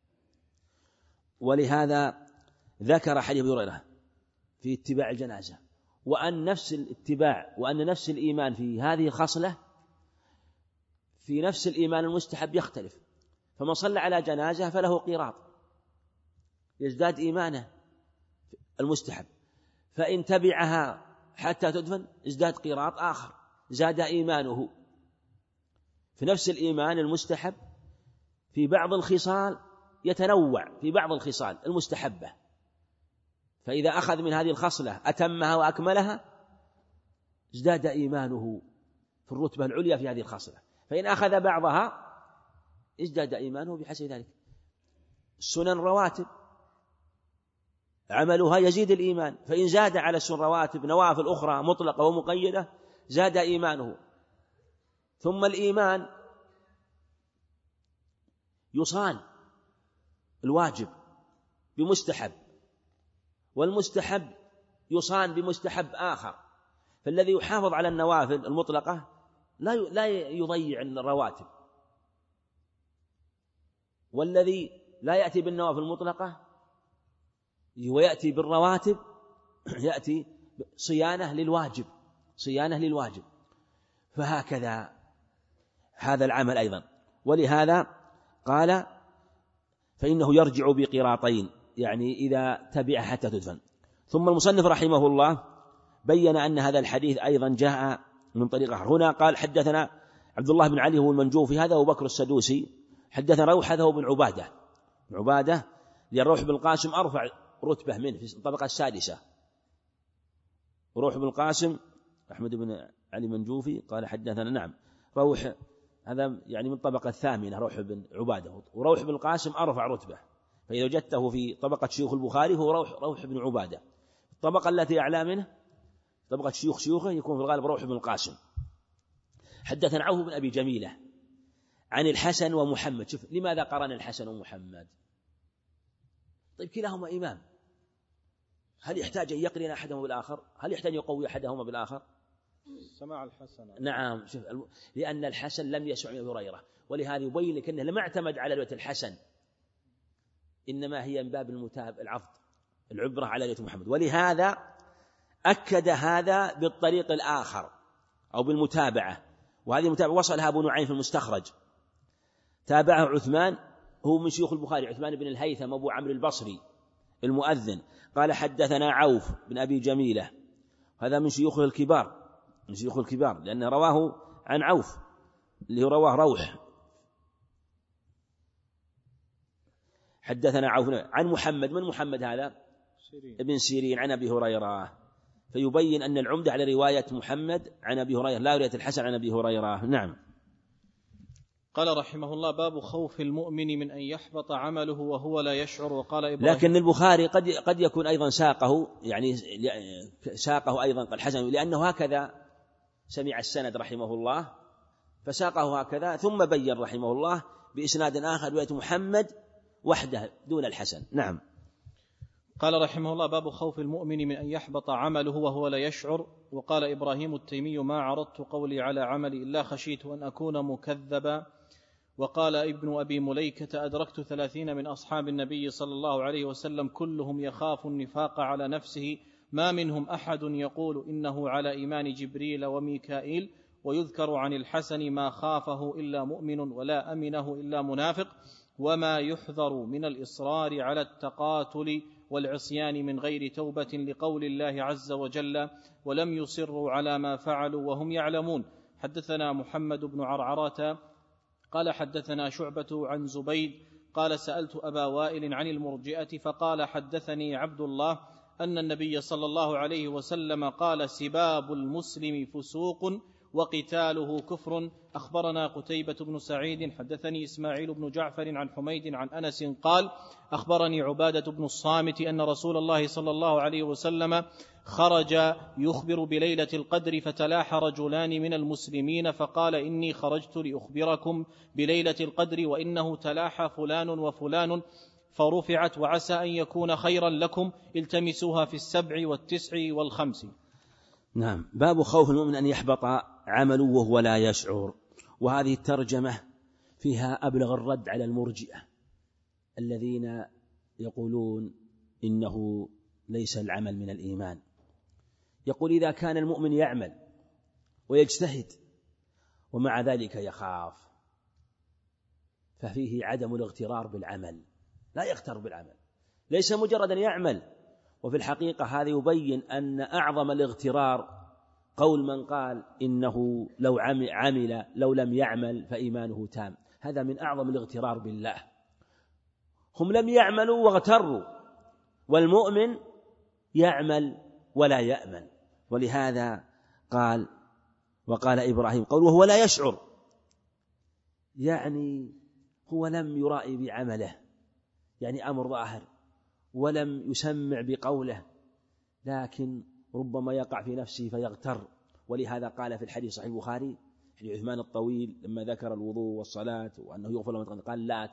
ولهذا ذكر حديث أبي هريرة في اتباع الجنازة، وأن نفس الاتباع وأن نفس الإيمان في هذه الخصلة في نفس الإيمان المستحب يختلف. فمن صلى على جنازة فله قيراط يزداد إيمانه المستحب، فإن تبعها حتى تدفن ازداد قيراط آخر زاد إيمانه. في نفس الإيمان المستحب في بعض الخصال يتنوع في بعض الخصال المستحبة، فإذا أخذ من هذه الخصلة أتمها وأكملها ازداد إيمانه في الرتبة العليا في هذه الخصلة، فإن أخذ بعضها ازداد إيمانه بحسب ذلك. السنن رواتب عملها يزيد الإيمان، فإن زاد على السنن رواتب نوافل أخرى مطلقة ومقيدة زاد إيمانه. ثم الإيمان يصان الواجب بمستحب، والمستحب يصان بمستحب آخر، فالذي يحافظ على النوافل المطلقة لا يضيع الرواتب، والذي لا يأتي بالنوافل المطلقة ويأتي بالرواتب يأتي صيانة للواجب صيانة للواجب. فهكذا هذا العمل أيضا. ولهذا قال فإنه يرجع بقراطين، يعني إذا تبع حتى تدفن. ثم المصنف رحمه الله بين أن هذا الحديث أيضا جاء من طريق آخر. هنا قال حدثنا عبد الله بن علي هو المنجوفي، هذا أبو بكر السدوسي. حدثنا روح هذا هو بن عبادة لأن روح بن القاسم أرفع رتبة منه في الطبقة السادسة. روح بن القاسم أحمد بن علي منجوفي قال حدثنا نعم روح هذا يعني من الطبقة الثامنة روح بن عبادة، وروح بن القاسم أرفع رتبة، فإذا وجدته في طبقة شيوخ البخاري هو روح بن عبادة. الطبقة التي أعلى منه طبقة شيوخه يكون في الغالب روح بن القاسم. حدثنا عوف بن أبي جميلة عن الحسن ومحمد. شوف لماذا قرن الحسن ومحمد؟ طيب كلاهما إمام، هل يحتاج أن يقرن أحدهما بالآخر؟ هل يحتاج أن يقوي أحدهما بالآخر؟ سماع الحسن. نعم، شوف لأن الحسن لم يسمع من هريرة، ولهذا يبين لك أنه لم اعتمد على رواية الحسن، إنما هي من باب العبرة على رواية محمد. ولهذا أكد هذا بالطريق الآخر أو بالمتابعة، وهذه المتابعة وصلها أبو نعيم في المستخرج، تابعه عثمان هو من شيوخ البخاري، عثمان بن الهيثم أبو عمرو البصري المؤذن، قال حدثنا عوف بن أبي جميلة، هذا من شيوخه الكبار لأنه رواه عن عوف اللي رواه روح. حدثنا عوف عن محمد، من محمد هذا؟ ابن سيرين عن أبي هريرة، فيبين أن العمدة على رواية محمد عن أبي هريرة لا رواية الحسن عن أبي هريرة. نعم. قال رحمه الله باب خوف المؤمن من أن يحبط عمله وهو لا يشعر. وقال إبراهيم لكن البخاري قد يكون أيضا ساقه أيضا الحسن، لأنه هكذا سمع السند رحمه الله فساقه هكذا، ثم بين رحمه الله بإسناد آخر رواية محمد وحده دون الحسن. نعم. قال رحمه الله باب خوف المؤمن من أن يحبط عمله وهو لا يشعر. وقال إبراهيم التيمي ما عرضت قولي على عملي إلا خشيت أن أكون مكذبا. وقال ابن أبي مليكة أدركت 30 من أصحاب النبي صلى الله عليه وسلم كلهم يخاف النفاق على نفسه، ما منهم أحد يقول إنه على إيمان جبريل وميكائيل. ويذكر عن الحسن ما خافه إلا مؤمن ولا أمنه إلا منافق، وما يحذر من الإصرار على التقاتل والعصيان من غير توبة، لقول الله عز وجل ولم يصروا على ما فعلوا وهم يعلمون. حدثنا محمد بن عرعرة قال حدثنا شعبة عن زبيد قال سألت أبا وائل عن المرجئة فقال حدثني عبد الله أن النبي صلى الله عليه وسلم قال سباب المسلم فسوق وقتاله كفر. أخبرنا قتيبة بن سعيد حدثني إسماعيل بن جعفر عن حميد عن أنس قال أخبرني عبادة بن الصامت أن رسول الله صلى الله عليه وسلم خرج يخبر بليلة القدر، فتلاح رجلان من المسلمين فقال إني خرجت لأخبركم بليلة القدر وإنه تلاح فلان وفلان فرفعت، وعسى أن يكون خيرا لكم، التمسوها في 7 و9 و5. نعم. باب خوف المؤمن أن يحبط عمله وهو لا يشعر. وهذه الترجمة فيها أبلغ الرد على المرجئة الذين يقولون إنه ليس العمل من الإيمان. يقول إذا كان المؤمن يعمل ويجتهد ومع ذلك يخاف ففيه عدم الاغترار بالعمل، لا يغتر بالعمل، ليس مجرد أن يعمل. وفي الحقيقة هذا يبين أن أعظم الاغترار قول من قال إنه لو عمل لو لم يعمل فإيمانه تام، هذا من أعظم الاغترار بالله. هم لم يعملوا واغتروا، والمؤمن يعمل ولا يأمن. ولهذا وقال إبراهيم قال وهو لا يشعر، يعني هو لم يرائي بعمله، يعني أمر ظاهر، ولم يسمع بقوله، لكن ربما يقع في نفسه فيغتر. ولهذا قال في الحديث صحيح البخاري حديث عثمان الطويل لما ذكر الوضوء والصلاة وأنه يغفر لهم قال لا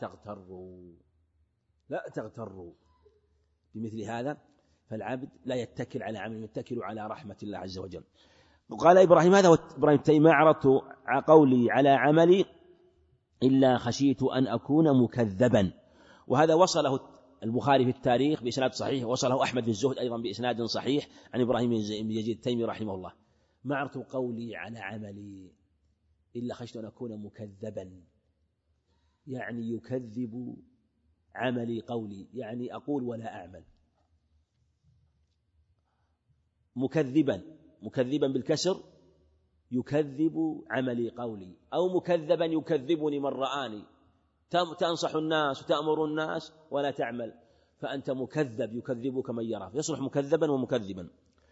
تغتروا بمثل هذا. فالعبد لا يتكل على عمل، يتكل على رحمة الله عز وجل. وقال إبراهيم هذا إبراهيم التيمي ما عرضت قولي على عملي إلا خشيت أن أكون مكذبا. وهذا وصله البخاري في التاريخ بإسناد صحيح، وصله أحمد في الزهد أيضا بإسناد صحيح عن إبراهيم بن يزيد التيمي رحمه الله. ما عرضت قولي على عملي إلا خشيت أن أكون مكذبا، يعني يكذب عملي قولي، يعني أقول ولا أعمل. مكذبا بالكسر يكذب عملي قولي، أو مكذبا يكذبني من رآني، تنصح الناس وتأمر الناس ولا تعمل، فأنت مكذب يكذبك من يرى، يصبح مكذبا ومكذبا.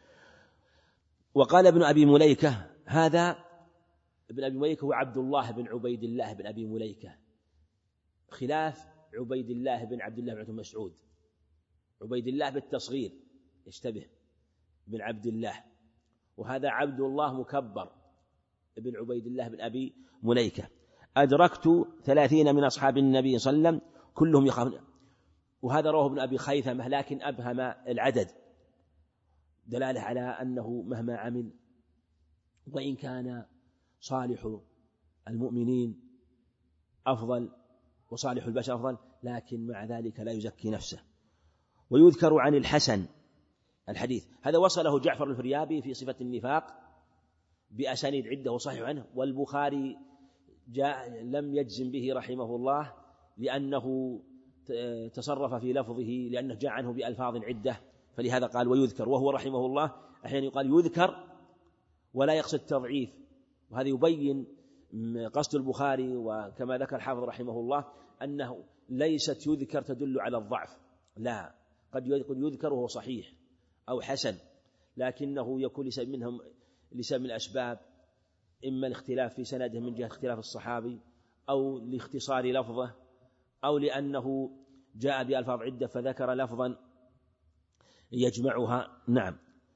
وقال ابن أبي مليكة، هذا ابن أبي مليكة هو عبد الله بن عبيد الله بن أبي مليكة، خلاف عبيد الله بن عبد الله بن مسعود. عبيد الله بالتصغير يشتبه بن عبد الله، وهذا عبد الله مكبر ابن عبيد الله بن أبي مليكة. أدركت 30 من أصحاب النبي صلى الله عليه وسلم كلهم يخافون، وهذا رواه ابن أبي خيثمة لكن أبهم العدد، دلالة على أنه مهما عمل وإن كان صالح المؤمنين أفضل وصالح البشر أفضل، لكن مع ذلك لا يزكي نفسه. ويذكر عن الحسن الحديث هذا وصله جعفر الفريابي في صفة النفاق بأسانيد عدة وصحيح عنه، والبخاري لم يجزم به رحمه الله لأنه تصرف في لفظه، لأنه جاء عنه بألفاظ عدة، فلهذا قال ويذكر. وهو رحمه الله أحيانا يقال يذكر ولا يقصد تضعيف، وهذا يبين قصد البخاري، وكما ذكر الحافظ رحمه الله أنه ليست يذكر تدل على الضعف، لا، قد يذكر وهو صحيح أو حسن، لكنه يكون لسبب من الأسباب، إما الاختلاف في سنده من جهة اختلاف الصحابي، أو لاختصار لفظه، أو لأنه جاء بألفاظ عدة فذكر لفظا يجمعها. نعم.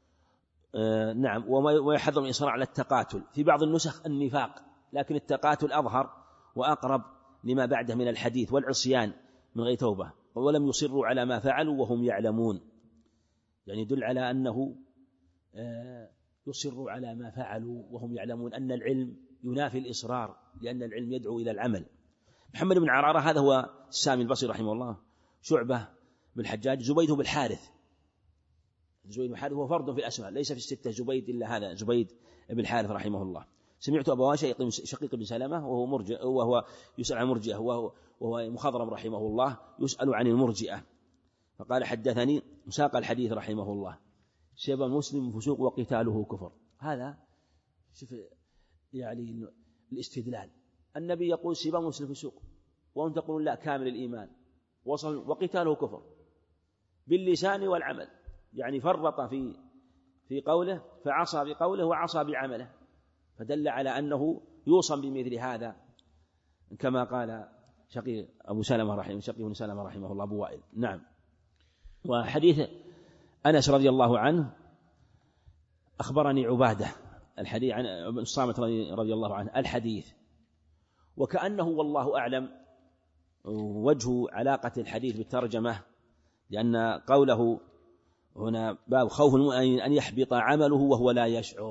ويحذر من الإصرار على التقاتل، في بعض النسخ النفاق، لكن التقاتل أظهر وأقرب لما بعده من الحديث والعصيان من غير توبة. ولم يصروا على ما فعلوا وهم يعلمون، يعني يدل على أنه يصروا على ما فعلوا وهم يعلمون أن العلم ينافي الإصرار، لأن العلم يدعو إلى العمل. محمد بن عرارة هذا هو السامي البصري رحمه الله، شعبة بالحجاج، زبيد بالحارث. زبيد بن الحارث هو فرد في الأسماء، ليس في الستة زبيد إلا هذا زبيد بن الحارث رحمه الله. سمعت أبواه شقيق بن سلمة وهو يسأل عن مرجئة، وهو مخضرم رحمه الله يسأل عن المرجئة، فقال حدثني مساق الحديث رحمه الله سب المسلم فسوق وقتاله كفر. هذا شوف يعني الاستدلال، النبي يقول سب المسلم فسوق، وأنت تقول لا كامل الإيمان وقتاله كفر باللسان والعمل، يعني فرط في قوله فعصى بقوله وعصى بعمله، فدل على أنه يوصم بمثل هذا، كما قال شقيق بن سلمة رحمه الله أبو وائل. نعم. وحديث أنس رضي الله عنه أخبرني عبادة الحديث عن ابن الصامت رضي الله عنه الحديث، وكأنه والله أعلم وجه علاقة الحديث بالترجمة، لأن قوله هنا باب خوف أن يحبط عمله وهو لا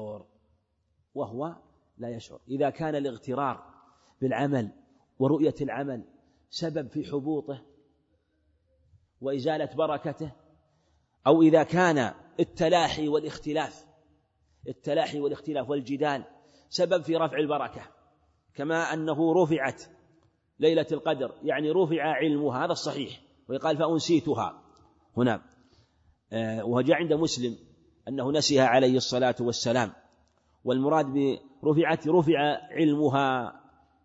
يشعر. إذا كان الاغترار بالعمل ورؤية العمل سبب في حبوطه وإزالة بركته، أو إذا كان التلاحي والاختلاف والجدال سبب في رفع البركة، كما أنه رفعت ليلة القدر، يعني رفع علمها، هذا الصحيح، ويقال فأنسيتها هنا. وجاء عند مسلم أنه نسيها عليه الصلاة والسلام، والمراد رفع علمها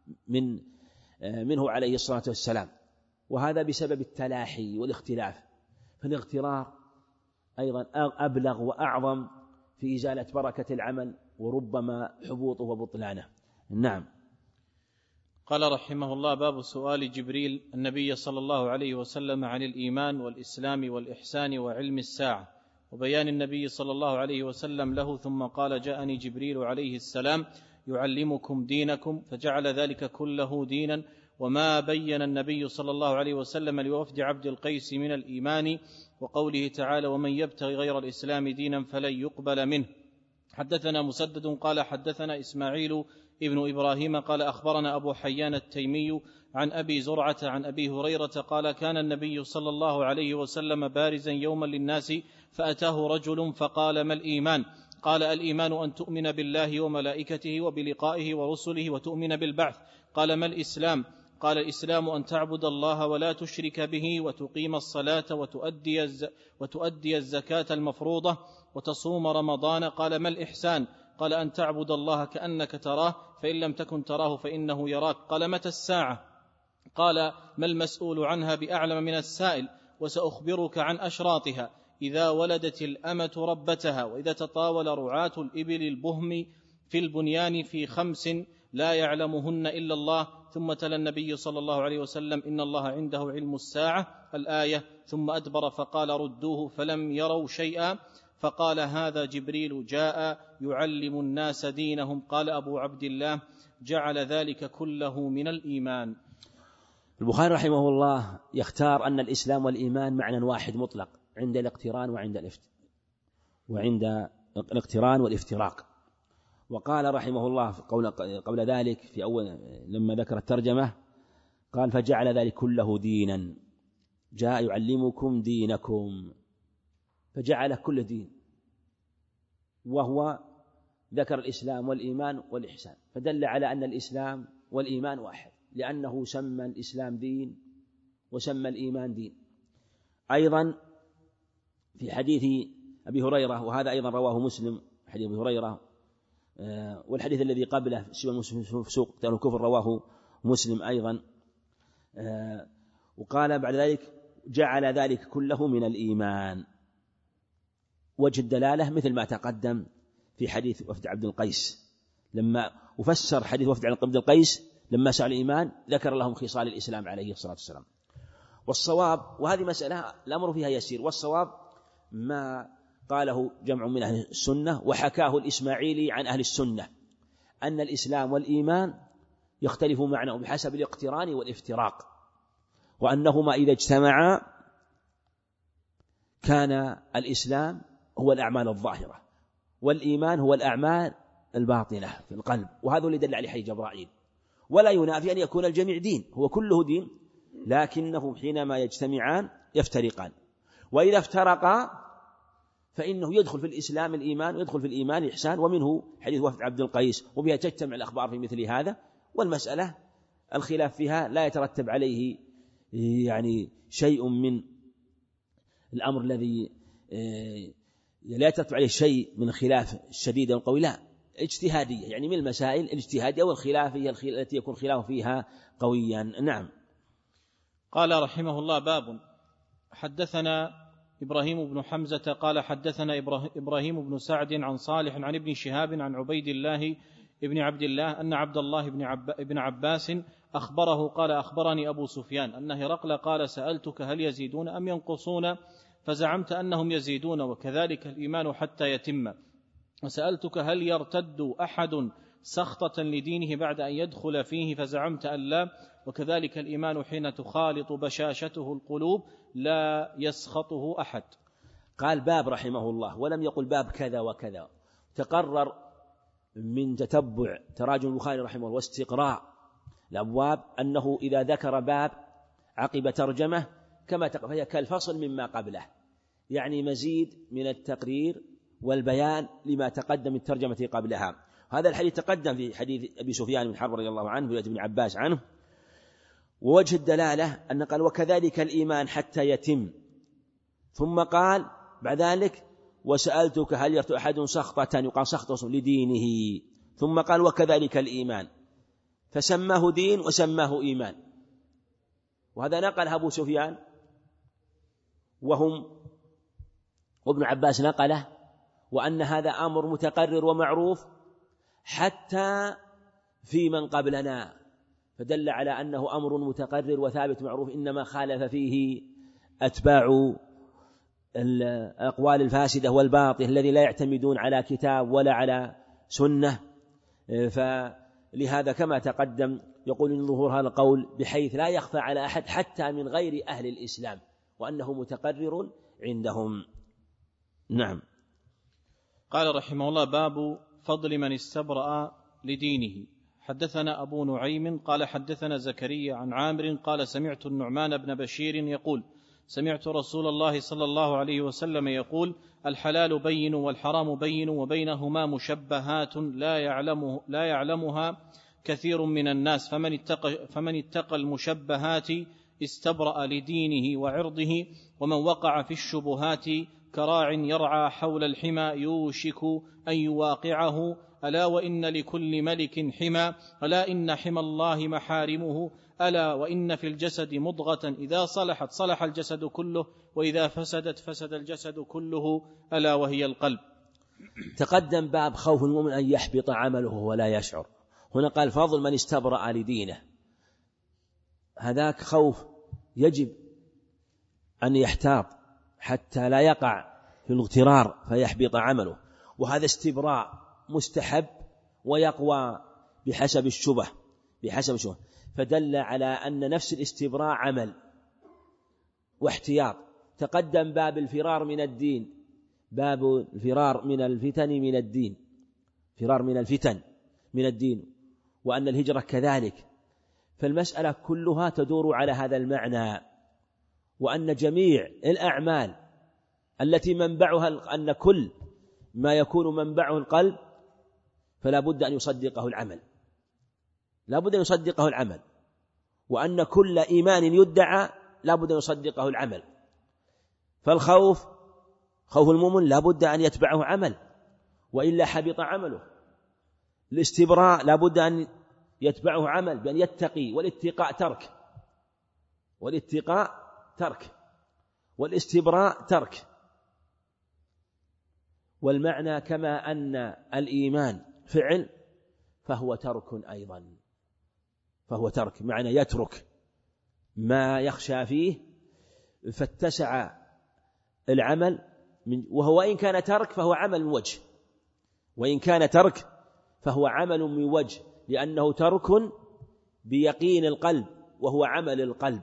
منه عليه الصلاة والسلام، وهذا بسبب التلاحي والاختلاف. فالاغترار أيضا أبلغ وأعظم في إزالة بركة العمل وربما حبوطه وبطلانه. نعم. قال رحمه الله: باب سؤال جبريل النبي صلى الله عليه وسلم عن الإيمان والإسلام والإحسان وعلم الساعة، وبيان النبي صلى الله عليه وسلم له، ثم قال: جاءني جبريل عليه السلام يعلمكم دينكم، فجعل ذلك كله دينا. وما بين النبي صلى الله عليه وسلم لوفد عبد القيس من الإيمان، وقوله تعالى: ومن يبتغي غير الإسلام دينا فلن يقبل منه. حدثنا مسدد قال حدثنا إسماعيل ابن إبراهيم قال أخبرنا أبو حيان التيمي عن أبي زرعة عن أبي هريرة قال: كان النبي صلى الله عليه وسلم بارزا يوما للناس، فأتاه رجل فقال: ما الإيمان؟ قال: الإيمان أن تؤمن بالله وملائكته وبلقائه ورسله وتؤمن بالبعث. قال: ما الإسلام؟ قال: الإسلام أن تعبد الله ولا تشرك به وتقيم الصلاة وتؤدي الزكاة المفروضة وتصوم رمضان. قال: ما الإحسان؟ قال: أن تعبد الله كأنك تراه فإن لم تكن تراه فإنه يراك. قال: متى الساعة؟ قال: ما المسؤول عنها بأعلم من السائل؟ وسأخبرك عن أشراطها: إذا ولدت الأمة ربتها، وإذا تطاول رعاة الإبل البهم في البنيان في 5 لا يعلمهن إلا الله. ثم تلا النبي صلى الله عليه وسلم: إن الله عنده علم الساعة الآية. ثم أدبر فقال: ردوه، فلم يروا شيئا. فقال: هذا جبريل جاء يعلم الناس دينهم. قال أبو عبد الله: جعل ذلك كله من الإيمان. البخاري رحمه الله يختار أن الإسلام والإيمان معنى واحد مطلق عند الاقتران وعند الاقتران والافتراق. وقال رحمه الله قبل ذلك في أول لما ذكر الترجمة قال: فجعل ذلك كله دينا، جاء يعلمكم دينكم، فجعل كل دين، وهو ذكر الإسلام والإيمان والإحسان، فدل على أن الإسلام والإيمان واحد، لأنه سمى الإسلام دين وسمى الإيمان دين. أيضا في حديث أبي هريرة، وهذا أيضا رواه مسلم، حديث أبي هريرة، والحديث الذي قبله سوى المسلم فسوق قتال الكفر رواه مسلم أيضا. وقال بعد ذلك: جعل ذلك كله من الإيمان. وجه الدلالة مثل ما تقدم في حديث وفد عبد القيس، لما وفسر حديث وفد عبد القيس لما سأل الإيمان ذكر لهم خصال الإسلام عليه الصلاة والسلام. والصواب، وهذه مسألة الأمر فيها يسير، والصواب ما قاله جمع من أهل السنة وحكاه الإسماعيلي عن أهل السنة، أن الإسلام والإيمان يختلف معناه بحسب الاقتران والافتراق، وأنهما إذا اجتمعا كان الإسلام هو الأعمال الظاهرة، والإيمان هو الأعمال الباطنة في القلب، وهذا اللي دل عليه حديث جبرائيل. ولا ينافي أن يكون الجميع دين، هو كله دين، لكنه حينما يجتمعان يفترقان، وإذا افترقا فإنه يدخل في الإسلام الإيمان ويدخل في الإيمان الإحسان. ومنه حديث وفد عبد القيس، وبها تجتمع الأخبار في مثل هذا. والمسألة الخلاف فيها لا يترتب عليه يعني شيء من الأمر الذي لا يترتب عليه شيء من الخلاف الشديد والقوي، لا، اجتهادية، يعني من المسائل الاجتهادية والخلافية التي يكون خلاف فيها قويا. نعم. قال رحمه الله: باب. حدثنا إبراهيم بن حمزة قال حدثنا إبراهيم بن سعد عن صالح عن ابن شهاب عن عبيد الله ابن عبد الله أن عبد الله بن عباس أخبره قال: أخبرني أبو سفيان أن هرقل قال: سألتك هل يزيدون أم ينقصون؟ فزعمت أنهم يزيدون، وكذلك الإيمان حتى يتم. وسألتك هل يرتد أحد سخطة لدينه بعد أن يدخل فيه؟ فزعمت أن لا، وكذلك الإيمان حين تخالط بشاشته القلوب لا يسخطه أحد. قال باب رحمه الله، ولم يقل باب كذا وكذا. تقرر من تتبع تراجم البخاري رحمه الله واستقراء الأبواب أنه إذا ذكر باب عقب ترجمة كما فهي كالفصل مما قبله، يعني مزيد من التقرير والبيان لما تقدم الترجمة قبلها. هذا الحديث تقدم في حديث أبي سفيان بن حرب رضي الله عنه وابن ابن عباس عنه. ووجه الدلالة أن قال: وكذلك الإيمان حتى يتم، ثم قال بعد ذلك: وسألتك هل يرتد أحد سخطة، يقال سخطة لدينه، ثم قال: وكذلك الإيمان، فسماه دين وسماه إيمان. وهذا نقل أبو سفيان وابن عباس نقله، وأن هذا أمر متقرر ومعروف حتى في من قبلنا، فدل على أنه أمر متقرر وثابت معروف، إنما خالف فيه أتباع الأقوال الفاسدة والباطل الذي لا يعتمدون على كتاب ولا على سنة. فلهذا كما تقدم يقول إن ظهور هذا القول بحيث لا يخفى على أحد حتى من غير أهل الإسلام، وأنه متقرر عندهم. نعم. قال رحمه الله: باب فضل من استبرأ لدينه. حدثنا أبو نعيم قال حدثنا زكريا عن عامر قال: سمعت النعمان بن بشير يقول: سمعت رسول الله صلى الله عليه وسلم يقول: الحلال بين والحرام بين وبينهما مشبهات لا يعلمها كثير من الناس، فمن اتقى المشبهات استبرأ لدينه وعرضه، ومن وقع في الشبهات كراع يرعى حول الحمى يوشك أن يواقعه. ألا وإن لكل ملك حمى، ألا إن حمى الله محارمه، ألا وإن في الجسد مضغة إذا صلحت صلح الجسد كله، وإذا فسدت فسد الجسد كله، ألا وهي القلب. تقدم باب خوف المؤمن أن يحبط عمله ولا يشعر. هنا قال: فضل من استبرأ لدينه. هذاك خوف يجب أن يحتاط حتى لا يقع في الاغترار فيحبط عمله، وهذا استبراء مستحب ويقوى بحسب الشبه، فدل على أن نفس الاستبراء عمل واحتياط. تقدم باب الفرار من الدين، باب الفرار من الفتن من الدين، فرار من الفتن من الدين، وأن الهجرة كذلك. فالمسألة كلها تدور على هذا المعنى، وأن جميع الأعمال التي منبعها أن كل ما يكون منبعه القلب فلا بد أن يصدقه العمل، لا بد أن يصدقه العمل، وأن كل إيمان يدعى لا بد أن يصدقه العمل. فالخوف، خوف المؤمن لا بد أن يتبعه عمل وإلا حبط عمله. الاستبراء لا بد أن يتبعه عمل بأن يتقي، والاتقاء ترك، والاستبراء ترك. والمعنى كما أن الإيمان فعل فهو ترك أيضا، فهو ترك، معنى يترك ما يخشى فيه، فاتسع العمل وهو إن كان ترك فهو عمل من وجه، وإن كان ترك فهو عمل من وجه، لأنه ترك بيقين القلب وهو عمل القلب.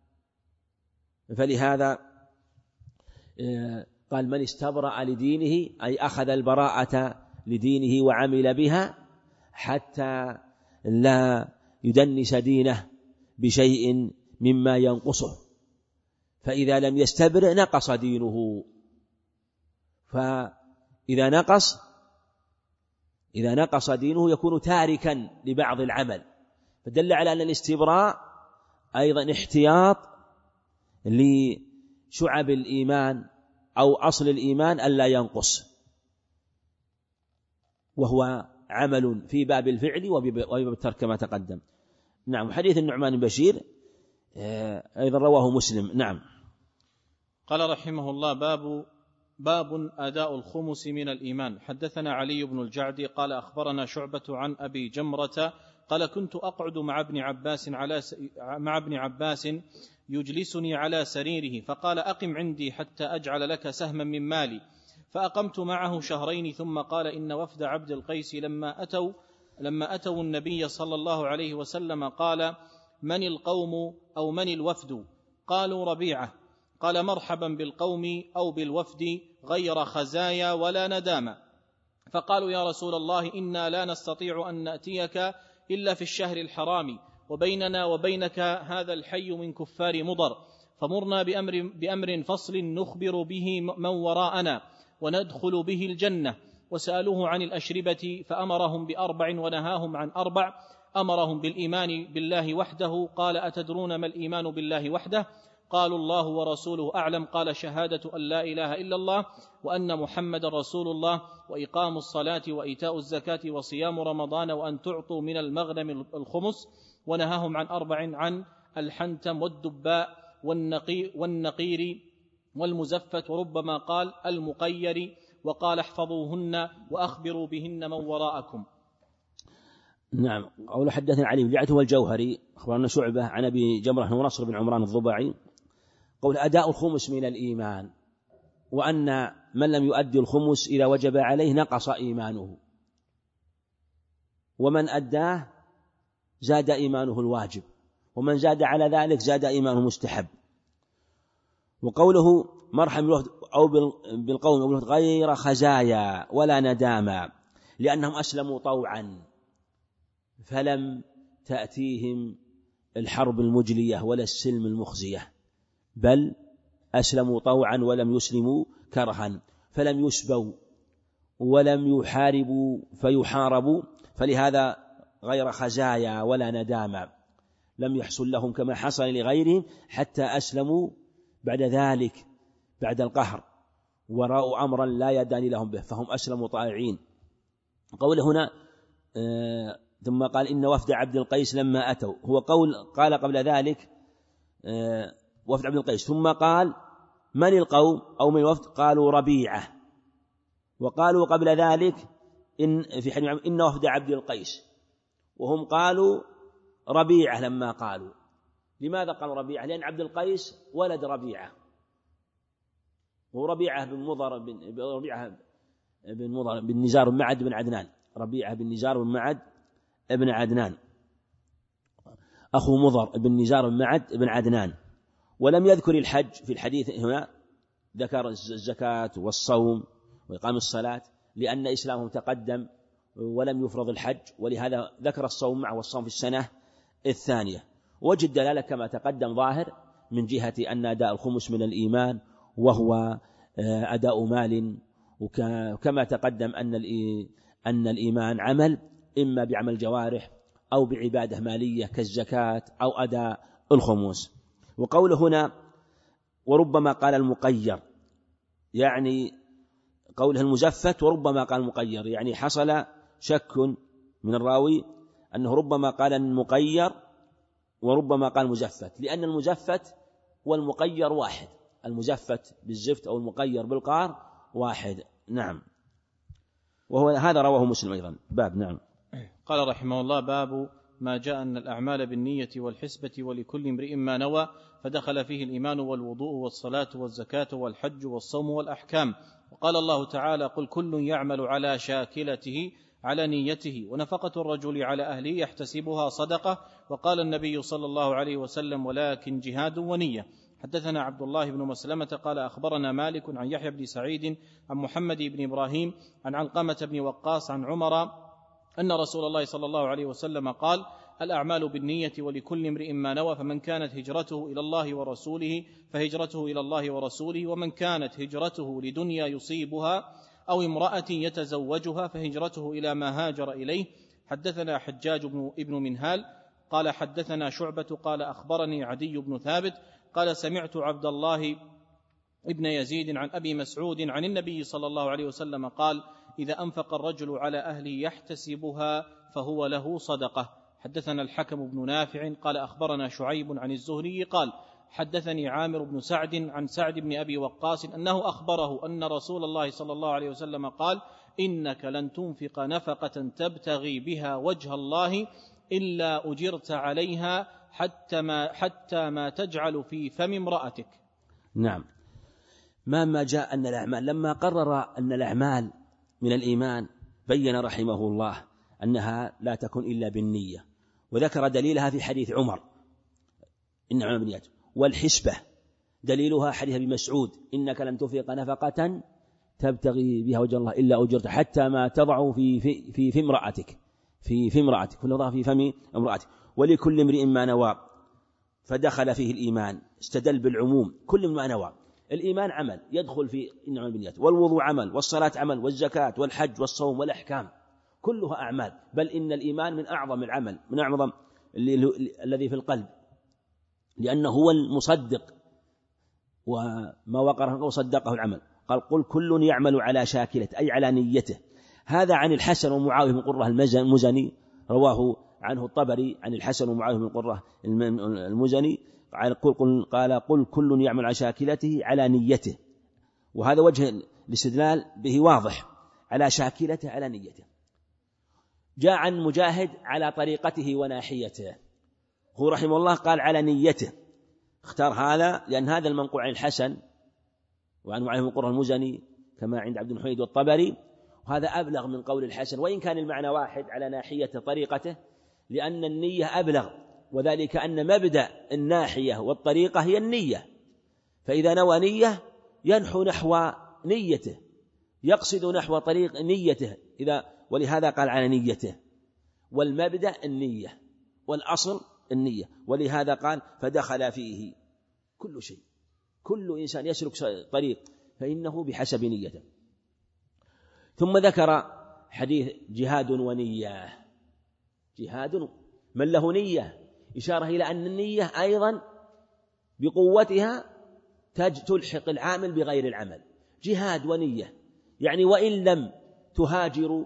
فلهذا قال: من استبرأ لدينه، أي أخذ البراءة لدينه وعمل بها حتى لا يدنس دينه بشيء مما ينقصه، فإذا لم يستبرئ نقص دينه. فإذا نقص دينه يكون تاركا لبعض العمل، فدل على أن الاستبراء أيضا احتياط لشعب الإيمان أو أصل الإيمان ألا ينقص، وهو عمل في باب الفعل وباب الترك كما تقدم. نعم. حديث النعمان بن بشير أيضا رواه مسلم. نعم. قال رحمه الله: باب أداء الخمس من الإيمان. حدثنا علي بن الجعد قال أخبرنا شعبة عن أبي جمرة قال: كنت أقعد مع ابن عباس يجلسني على سريره، فقال: أقم عندي حتى أجعل لك سهما من مالي. فأقمت معه شهرين، ثم قال: إن وفد عبد القيس لما أتوا النبي صلى الله عليه وسلم قال: من القوم أو من الوفد؟ قالوا: ربيعة. قال: مرحبا بالقوم أو بالوفد غير خزايا ولا ندامة. فقالوا: يا رسول الله، إنا لا نستطيع أن نأتيك إلا في الشهر الحرام، وبيننا وبينك هذا الحي من كفار مضر، فمرنا بأمر فصل نخبر به من وراءنا وندخل به الجنة. وسألوه عن الأشربة فأمرهم ب4 ونهاهم عن 4. أمرهم بالإيمان بالله وحده. قال: أتدرون ما الإيمان بالله وحده؟ قالوا: الله ورسوله أعلم. قال: شهادة أن لا إله إلا الله وأن محمد رسول الله، وإقام الصلاة وإيتاء الزكاة وصيام رمضان، وأن تعطوا من المغنم الخمس. ونهاهم عن 4: عن الحنتم والدباء والنقير والمزفت، وربما قال المقير، وقال: احفظوهن وأخبروا بهن من وراءكم. نعم. قول حدثنا علي بن الجعد والجوهري أخبرنا شعبة عن أبي جمرة ونصر بن عمران الضبعي قول: أداء الخمس من الإيمان، وأن من لم يؤدي الخمس إذا وجب عليه نقص إيمانه، ومن أداه زاد إيمانه الواجب، ومن زاد على ذلك زاد إيمانه مستحب. وقوله: مرحم أو بالقوم غير خزايا ولا ندامة، لأنهم أسلموا طوعا فلم تأتيهم الحرب المجلية ولا السلم المخزية، بل أسلموا طوعا ولم يسلموا كرها، فلم يسبوا ولم يحاربوا فيحاربوا، فلهذا غير خزايا ولا ندامة لم يحصل لهم كما حصل لغيرهم حتى أسلموا بعد ذلك بعد القهر ورأوا أمرا لا يدان لهم به فهم أسلموا طائعين. قول هنا ثم قال إن وفد عبد القيس لما أتوا، هو قال قبل ذلك وفد عبد القيس، ثم قال من القوم أو من الوفد؟ قالوا ربيعة. وقالوا قبل ذلك في حديث إن وفد عبد القيس، وهم قالوا ربيعة لما قالوا. لماذا قالوا ربيعة؟ لأن عبد القيس ولد ربيعة، وربيعة بن مضر بن نزار بن معد بن عدنان، ربيعة بن نزار بن معد بن عدنان أخو مضر بن نزار بن معد بن عدنان. ولم يذكر الحج في الحديث هنا، ذكر الزكاة والصوم وإقام الصلاة لأن إسلامهم تقدم ولم يفرض الحج، ولهذا ذكر الصوم معه والصوم في السنة الثانية. وجه الدلالة كما تقدم ظاهر من جهة أن أداء الخمس من الإيمان وهو أداء مال، وكما تقدم أن الإيمان عمل إما بعمل جوارح أو بعبادة مالية كالزكاة أو أداء الخمس. وقوله هنا وربما قال المقير، يعني قوله المزفت وربما قال المقير، يعني حصل شك من الراوي أنه ربما قال المقير وربما قال المزفت، لأن المزفت والمقير واحد، المزفت بالزفت أو المقير بالقار واحد. نعم. وهو هذا رواه مسلم أيضا. باب. نعم. قال رحمه الله باب ما جاء أن الأعمال بالنية والحسبة ولكل امرئ ما نوى، فدخل فيه الإيمان والوضوء والصلاة والزكاة والحج والصوم والأحكام. وقال الله تعالى قل كل يعمل على شاكلته على نيته، ونفقة الرجل على أهله يحتسبها صدقة. وقال النبي صلى الله عليه وسلم ولكن جهاد ونية. حدثنا عبد الله بن مسلمة قال أخبرنا مالك عن يحيى بن سعيد عن محمد بن إبراهيم عن علقمة بن وقاص عن عمر أن رسول الله صلى الله عليه وسلم قال الأعمال بالنية ولكل امرئ ما نوى، فمن كانت هجرته إلى الله ورسوله فهجرته إلى الله ورسوله، ومن كانت هجرته لدنيا يصيبها أو امرأة يتزوجها فهجرته إلى ما هاجر إليه. حدثنا حجاج ابن منهال قال حدثنا شعبة قال أخبرني عدي بن ثابت قال سمعت عبد الله ابن يزيد عن أبي مسعود عن النبي صلى الله عليه وسلم قال إذا أنفق الرجل على أهله يحتسبها فهو له صدقة. حدثنا الحكم بن نافع قال أخبرنا شعيب عن الزهري قال حدثني عامر بن سعد عن سعد بن أبي وقاص أنه أخبره أن رسول الله صلى الله عليه وسلم قال إنك لن تنفق نفقة تبتغي بها وجه الله إلا أجرت عليها حتى ما تجعل في فم امرأتك. نعم. ما جاء أن الأعمال، لما قرر أن الأعمال من الإيمان بين رحمه الله أنها لا تكون إلا بالنية، وذكر دليلها في حديث عمر إن عمل بالنيات، والحسبة دليلها حديث أبي مسعود إنك لن تنفق نفقة تبتغي بها وجه الله إلا أجرت حتى ما تضع في امرأتك في امرأتك، كل ضع في فم امرأتك. ولكل امرئ ما نوى، فدخل فيه الإيمان، استدل بالعموم كل ما نوى. الإيمان عمل يدخل في إن عمل بالنيات، والوضوء عمل، والصلاة عمل، والزكاة والحج والصوم والأحكام كلها أعمال، بل إن الإيمان من أعظم العمل، من أعظم الذي في القلب، لأنه هو المصدق، وما وقره وصدقه العمل. قال قل كل يعمل على شاكلته أي على نيته. هذا عن الحسن ومعاوية بن قرة المزني، رواه عنه الطبري عن الحسن ومعاوية بن قرة المزني قال قل كل يعمل على شاكلته على نيته، وهذا وجه الاستدلال به واضح، على شاكلته على نيته. جاء عن مجاهد على طريقته وناحيته، هو رحمه الله قال على نيته، اختار هذا لأن هذا المنقول عن الحسن وعن معاوية بن قرة المزني كما عند عبد الحميد والطبري، وهذا أبلغ من قول الحسن، وإن كان المعنى واحد على ناحية طريقته، لأن النية أبلغ، وذلك أن مبدأ الناحية والطريقة هي النية، فإذا نوى نية ينحو نحو نيته، يقصد نحو طريق نيته، ولهذا قال على نيته، والمبدأ النية والأصل النية، ولهذا قال فدخل فيه كل شيء، كل إنسان يسلك طريق فإنه بحسب نيته. ثم ذكر حديث جهاد ونية. جهاد من له نية، إشارة إلى أن النية أيضا بقوتها تلحق العامل بغير العمل. جهاد ونية يعني وإن لم تهاجروا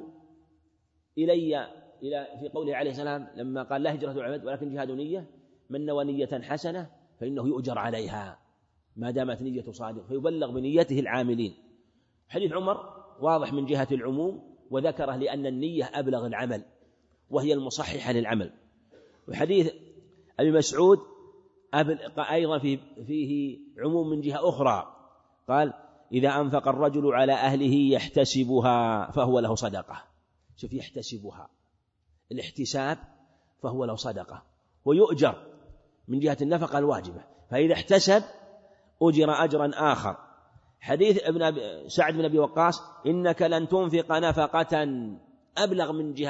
إلي في قوله عليه السلام لما قال لا هجرة العبد ولكن جهاد نية، من نوى نية حسنة فإنه يؤجر عليها ما دامت نية صادق، فيبلغ بنيته العاملين. حديث عمر واضح من جهة العموم وذكره لأن النية أبلغ العمل وهي المصححة للعمل. وحديث أبي مسعود أيضا فيه عموم من جهة أخرى، قال إذا أنفق الرجل على أهله يحتسبها فهو له صدقة. شوف، يحتسبها، الاحتساب فهو له صدقة ويؤجر من جهة النفقة الواجبة، فإذا احتسب أجر أجرا آخر. حديث سعد بن أبي وقاص إنك لن تنفق نفقة أبلغ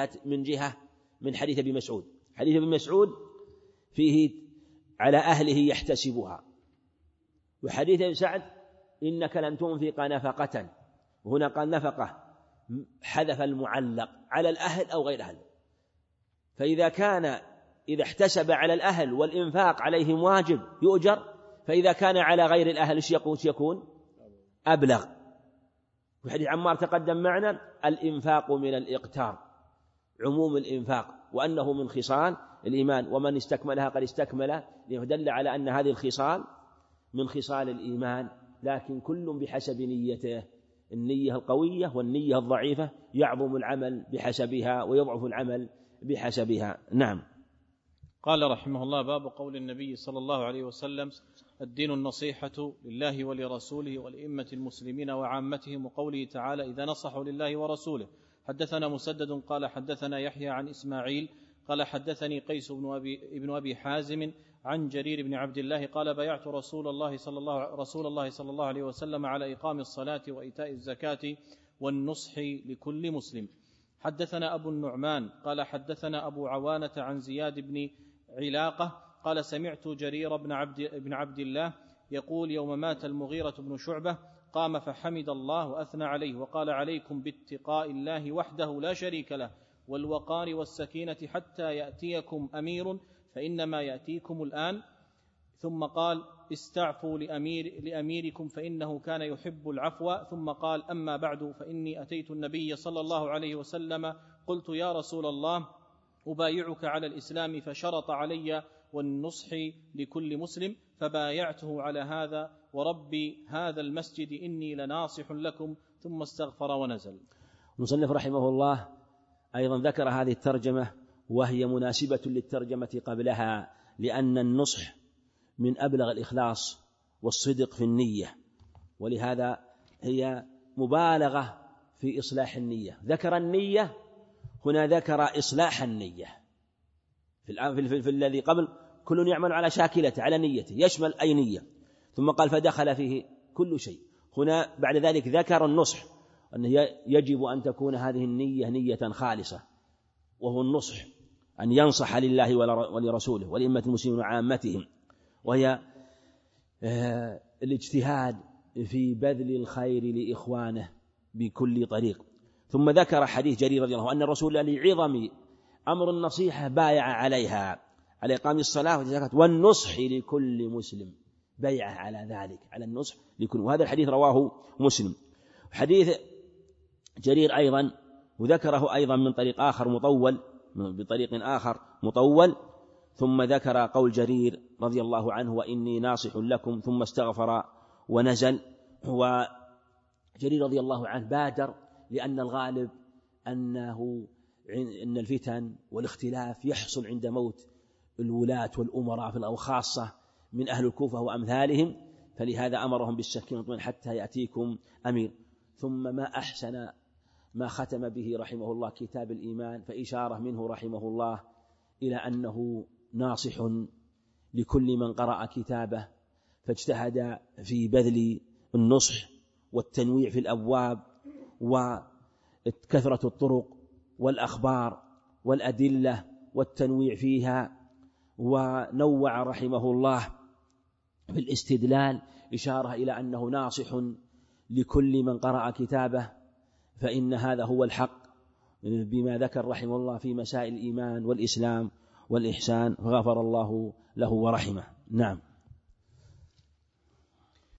من حديث أبي مسعود. حديث أبي مسعود فيه على أهله يحتسبها، وحديث سعد إنك لن تنفق نفقة، وهنا قال نفقة حذف المعلق على الأهل أو غير أهل، فإذا إذا احتسب على الأهل والإنفاق عليهم واجب يؤجر، فإذا كان على غير الأهل يكون أبلغ. وحديث عمار تقدم معنا الإنفاق من الإقتار، عموم الإنفاق، وأنه من خصال الإيمان، ومن استكملها قد استكمل، ليدل على أن هذه الخصال من خصال الإيمان، لكن كل بحسب نيته. النية القوية والنية الضعيفة يعظم العمل بحسبها ويضعف العمل بحسبها. نعم. قال رحمه الله: باب قول النبي صلى الله عليه وسلم: الدين النصيحة لله ولرسوله ولأئمة المسلمين وعامتهم، وقوله تعالى: إذا نصحوا لله ورسوله. حدثنا مسدد قال حدثنا يحيى عن إسماعيل قال حدثني قيس بن أبي حازم عن جرير بن عبد الله قال: بايعت رسول الله صلى الله عليه وسلم على إقام الصلاة وإيتاء الزكاة والنصح لكل مسلم. حدثنا أبو النعمان قال حدثنا أبو عوانة عن زياد بن علاقة قال: سمعت جرير بن عبد الله يقول: يوم مات المغيرة بن شعبة قام فحمد الله وأثنى عليه وقال: عليكم باتقاء الله وحده لا شريك له والوقار والسكينة حتى يأتيكم أمير فإنما يأتيكم الآن. ثم قال: استعفوا لأميركم فإنه كان يحب العفو. ثم قال: أما بعد، فإني أتيت النبي صلى الله عليه وسلم قلت: يا رسول الله، أبايعك على الإسلام، فشرط علي والنصح لكل مسلم، فبايعته على هذا وربي هذا المسجد إني لناصح لكم. ثم استغفر ونزل. المصنف رحمه الله أيضا ذكر هذه الترجمة وهي مناسبة للترجمة قبلها، لأن النصح من أبلغ الإخلاص والصدق في النية، ولهذا هي مبالغة في إصلاح النية. ذكر النية هنا، ذكر إصلاح النية. في الذي قبل كل يعمل على شاكلته على نيته، يشمل أي نية، ثم قال فدخل فيه كل شيء. هنا بعد ذلك ذكر النصح، أنه يجب أن تكون هذه النية نية خالصة، وهو النصح أن ينصح لله ولرسوله ولأئمة المسلمين وعامتهم، وهي الاجتهاد في بذل الخير لإخوانه بكل طريق. ثم ذكر حديث جرير رضي الله عنه أن الرسول لعظم أمر النصيحة بايع عليها، على إقام الصلاة والزكاة والنصح لكل مسلم، بيعه على ذلك، على النصح لكل. وهذا الحديث رواه مسلم. حديث جرير أيضا وذكره أيضا من طريق آخر مطول، بطريق آخر مطول. ثم ذكر قول جرير رضي الله عنه: وإني ناصح لكم، ثم استغفر ونزل. وجرير رضي الله عنه بادر، لأن الغالب أن الفتن والاختلاف يحصل عند موت الولاة والأمراء أو خاصة من أهل الكوفة وأمثالهم، فلهذا أمرهم بالسكينة حتى يأتيكم أمير. ثم ما أحسن ما ختم به رحمه الله كتاب الإيمان، فإشارة منه رحمه الله إلى أنه ناصح لكل من قرأ كتابه، فاجتهد في بذل النصح والتنويع في الأبواب وكثرة الطرق والأخبار والأدلة والتنويع فيها، ونوع رحمه الله في الاستدلال إشارة إلى أنه ناصح لكل من قرأ كتابه، فإن هذا هو الحق بما ذكر رحمه الله في مسائل الإيمان والإسلام والإحسان، فغفر الله له ورحمه. نعم.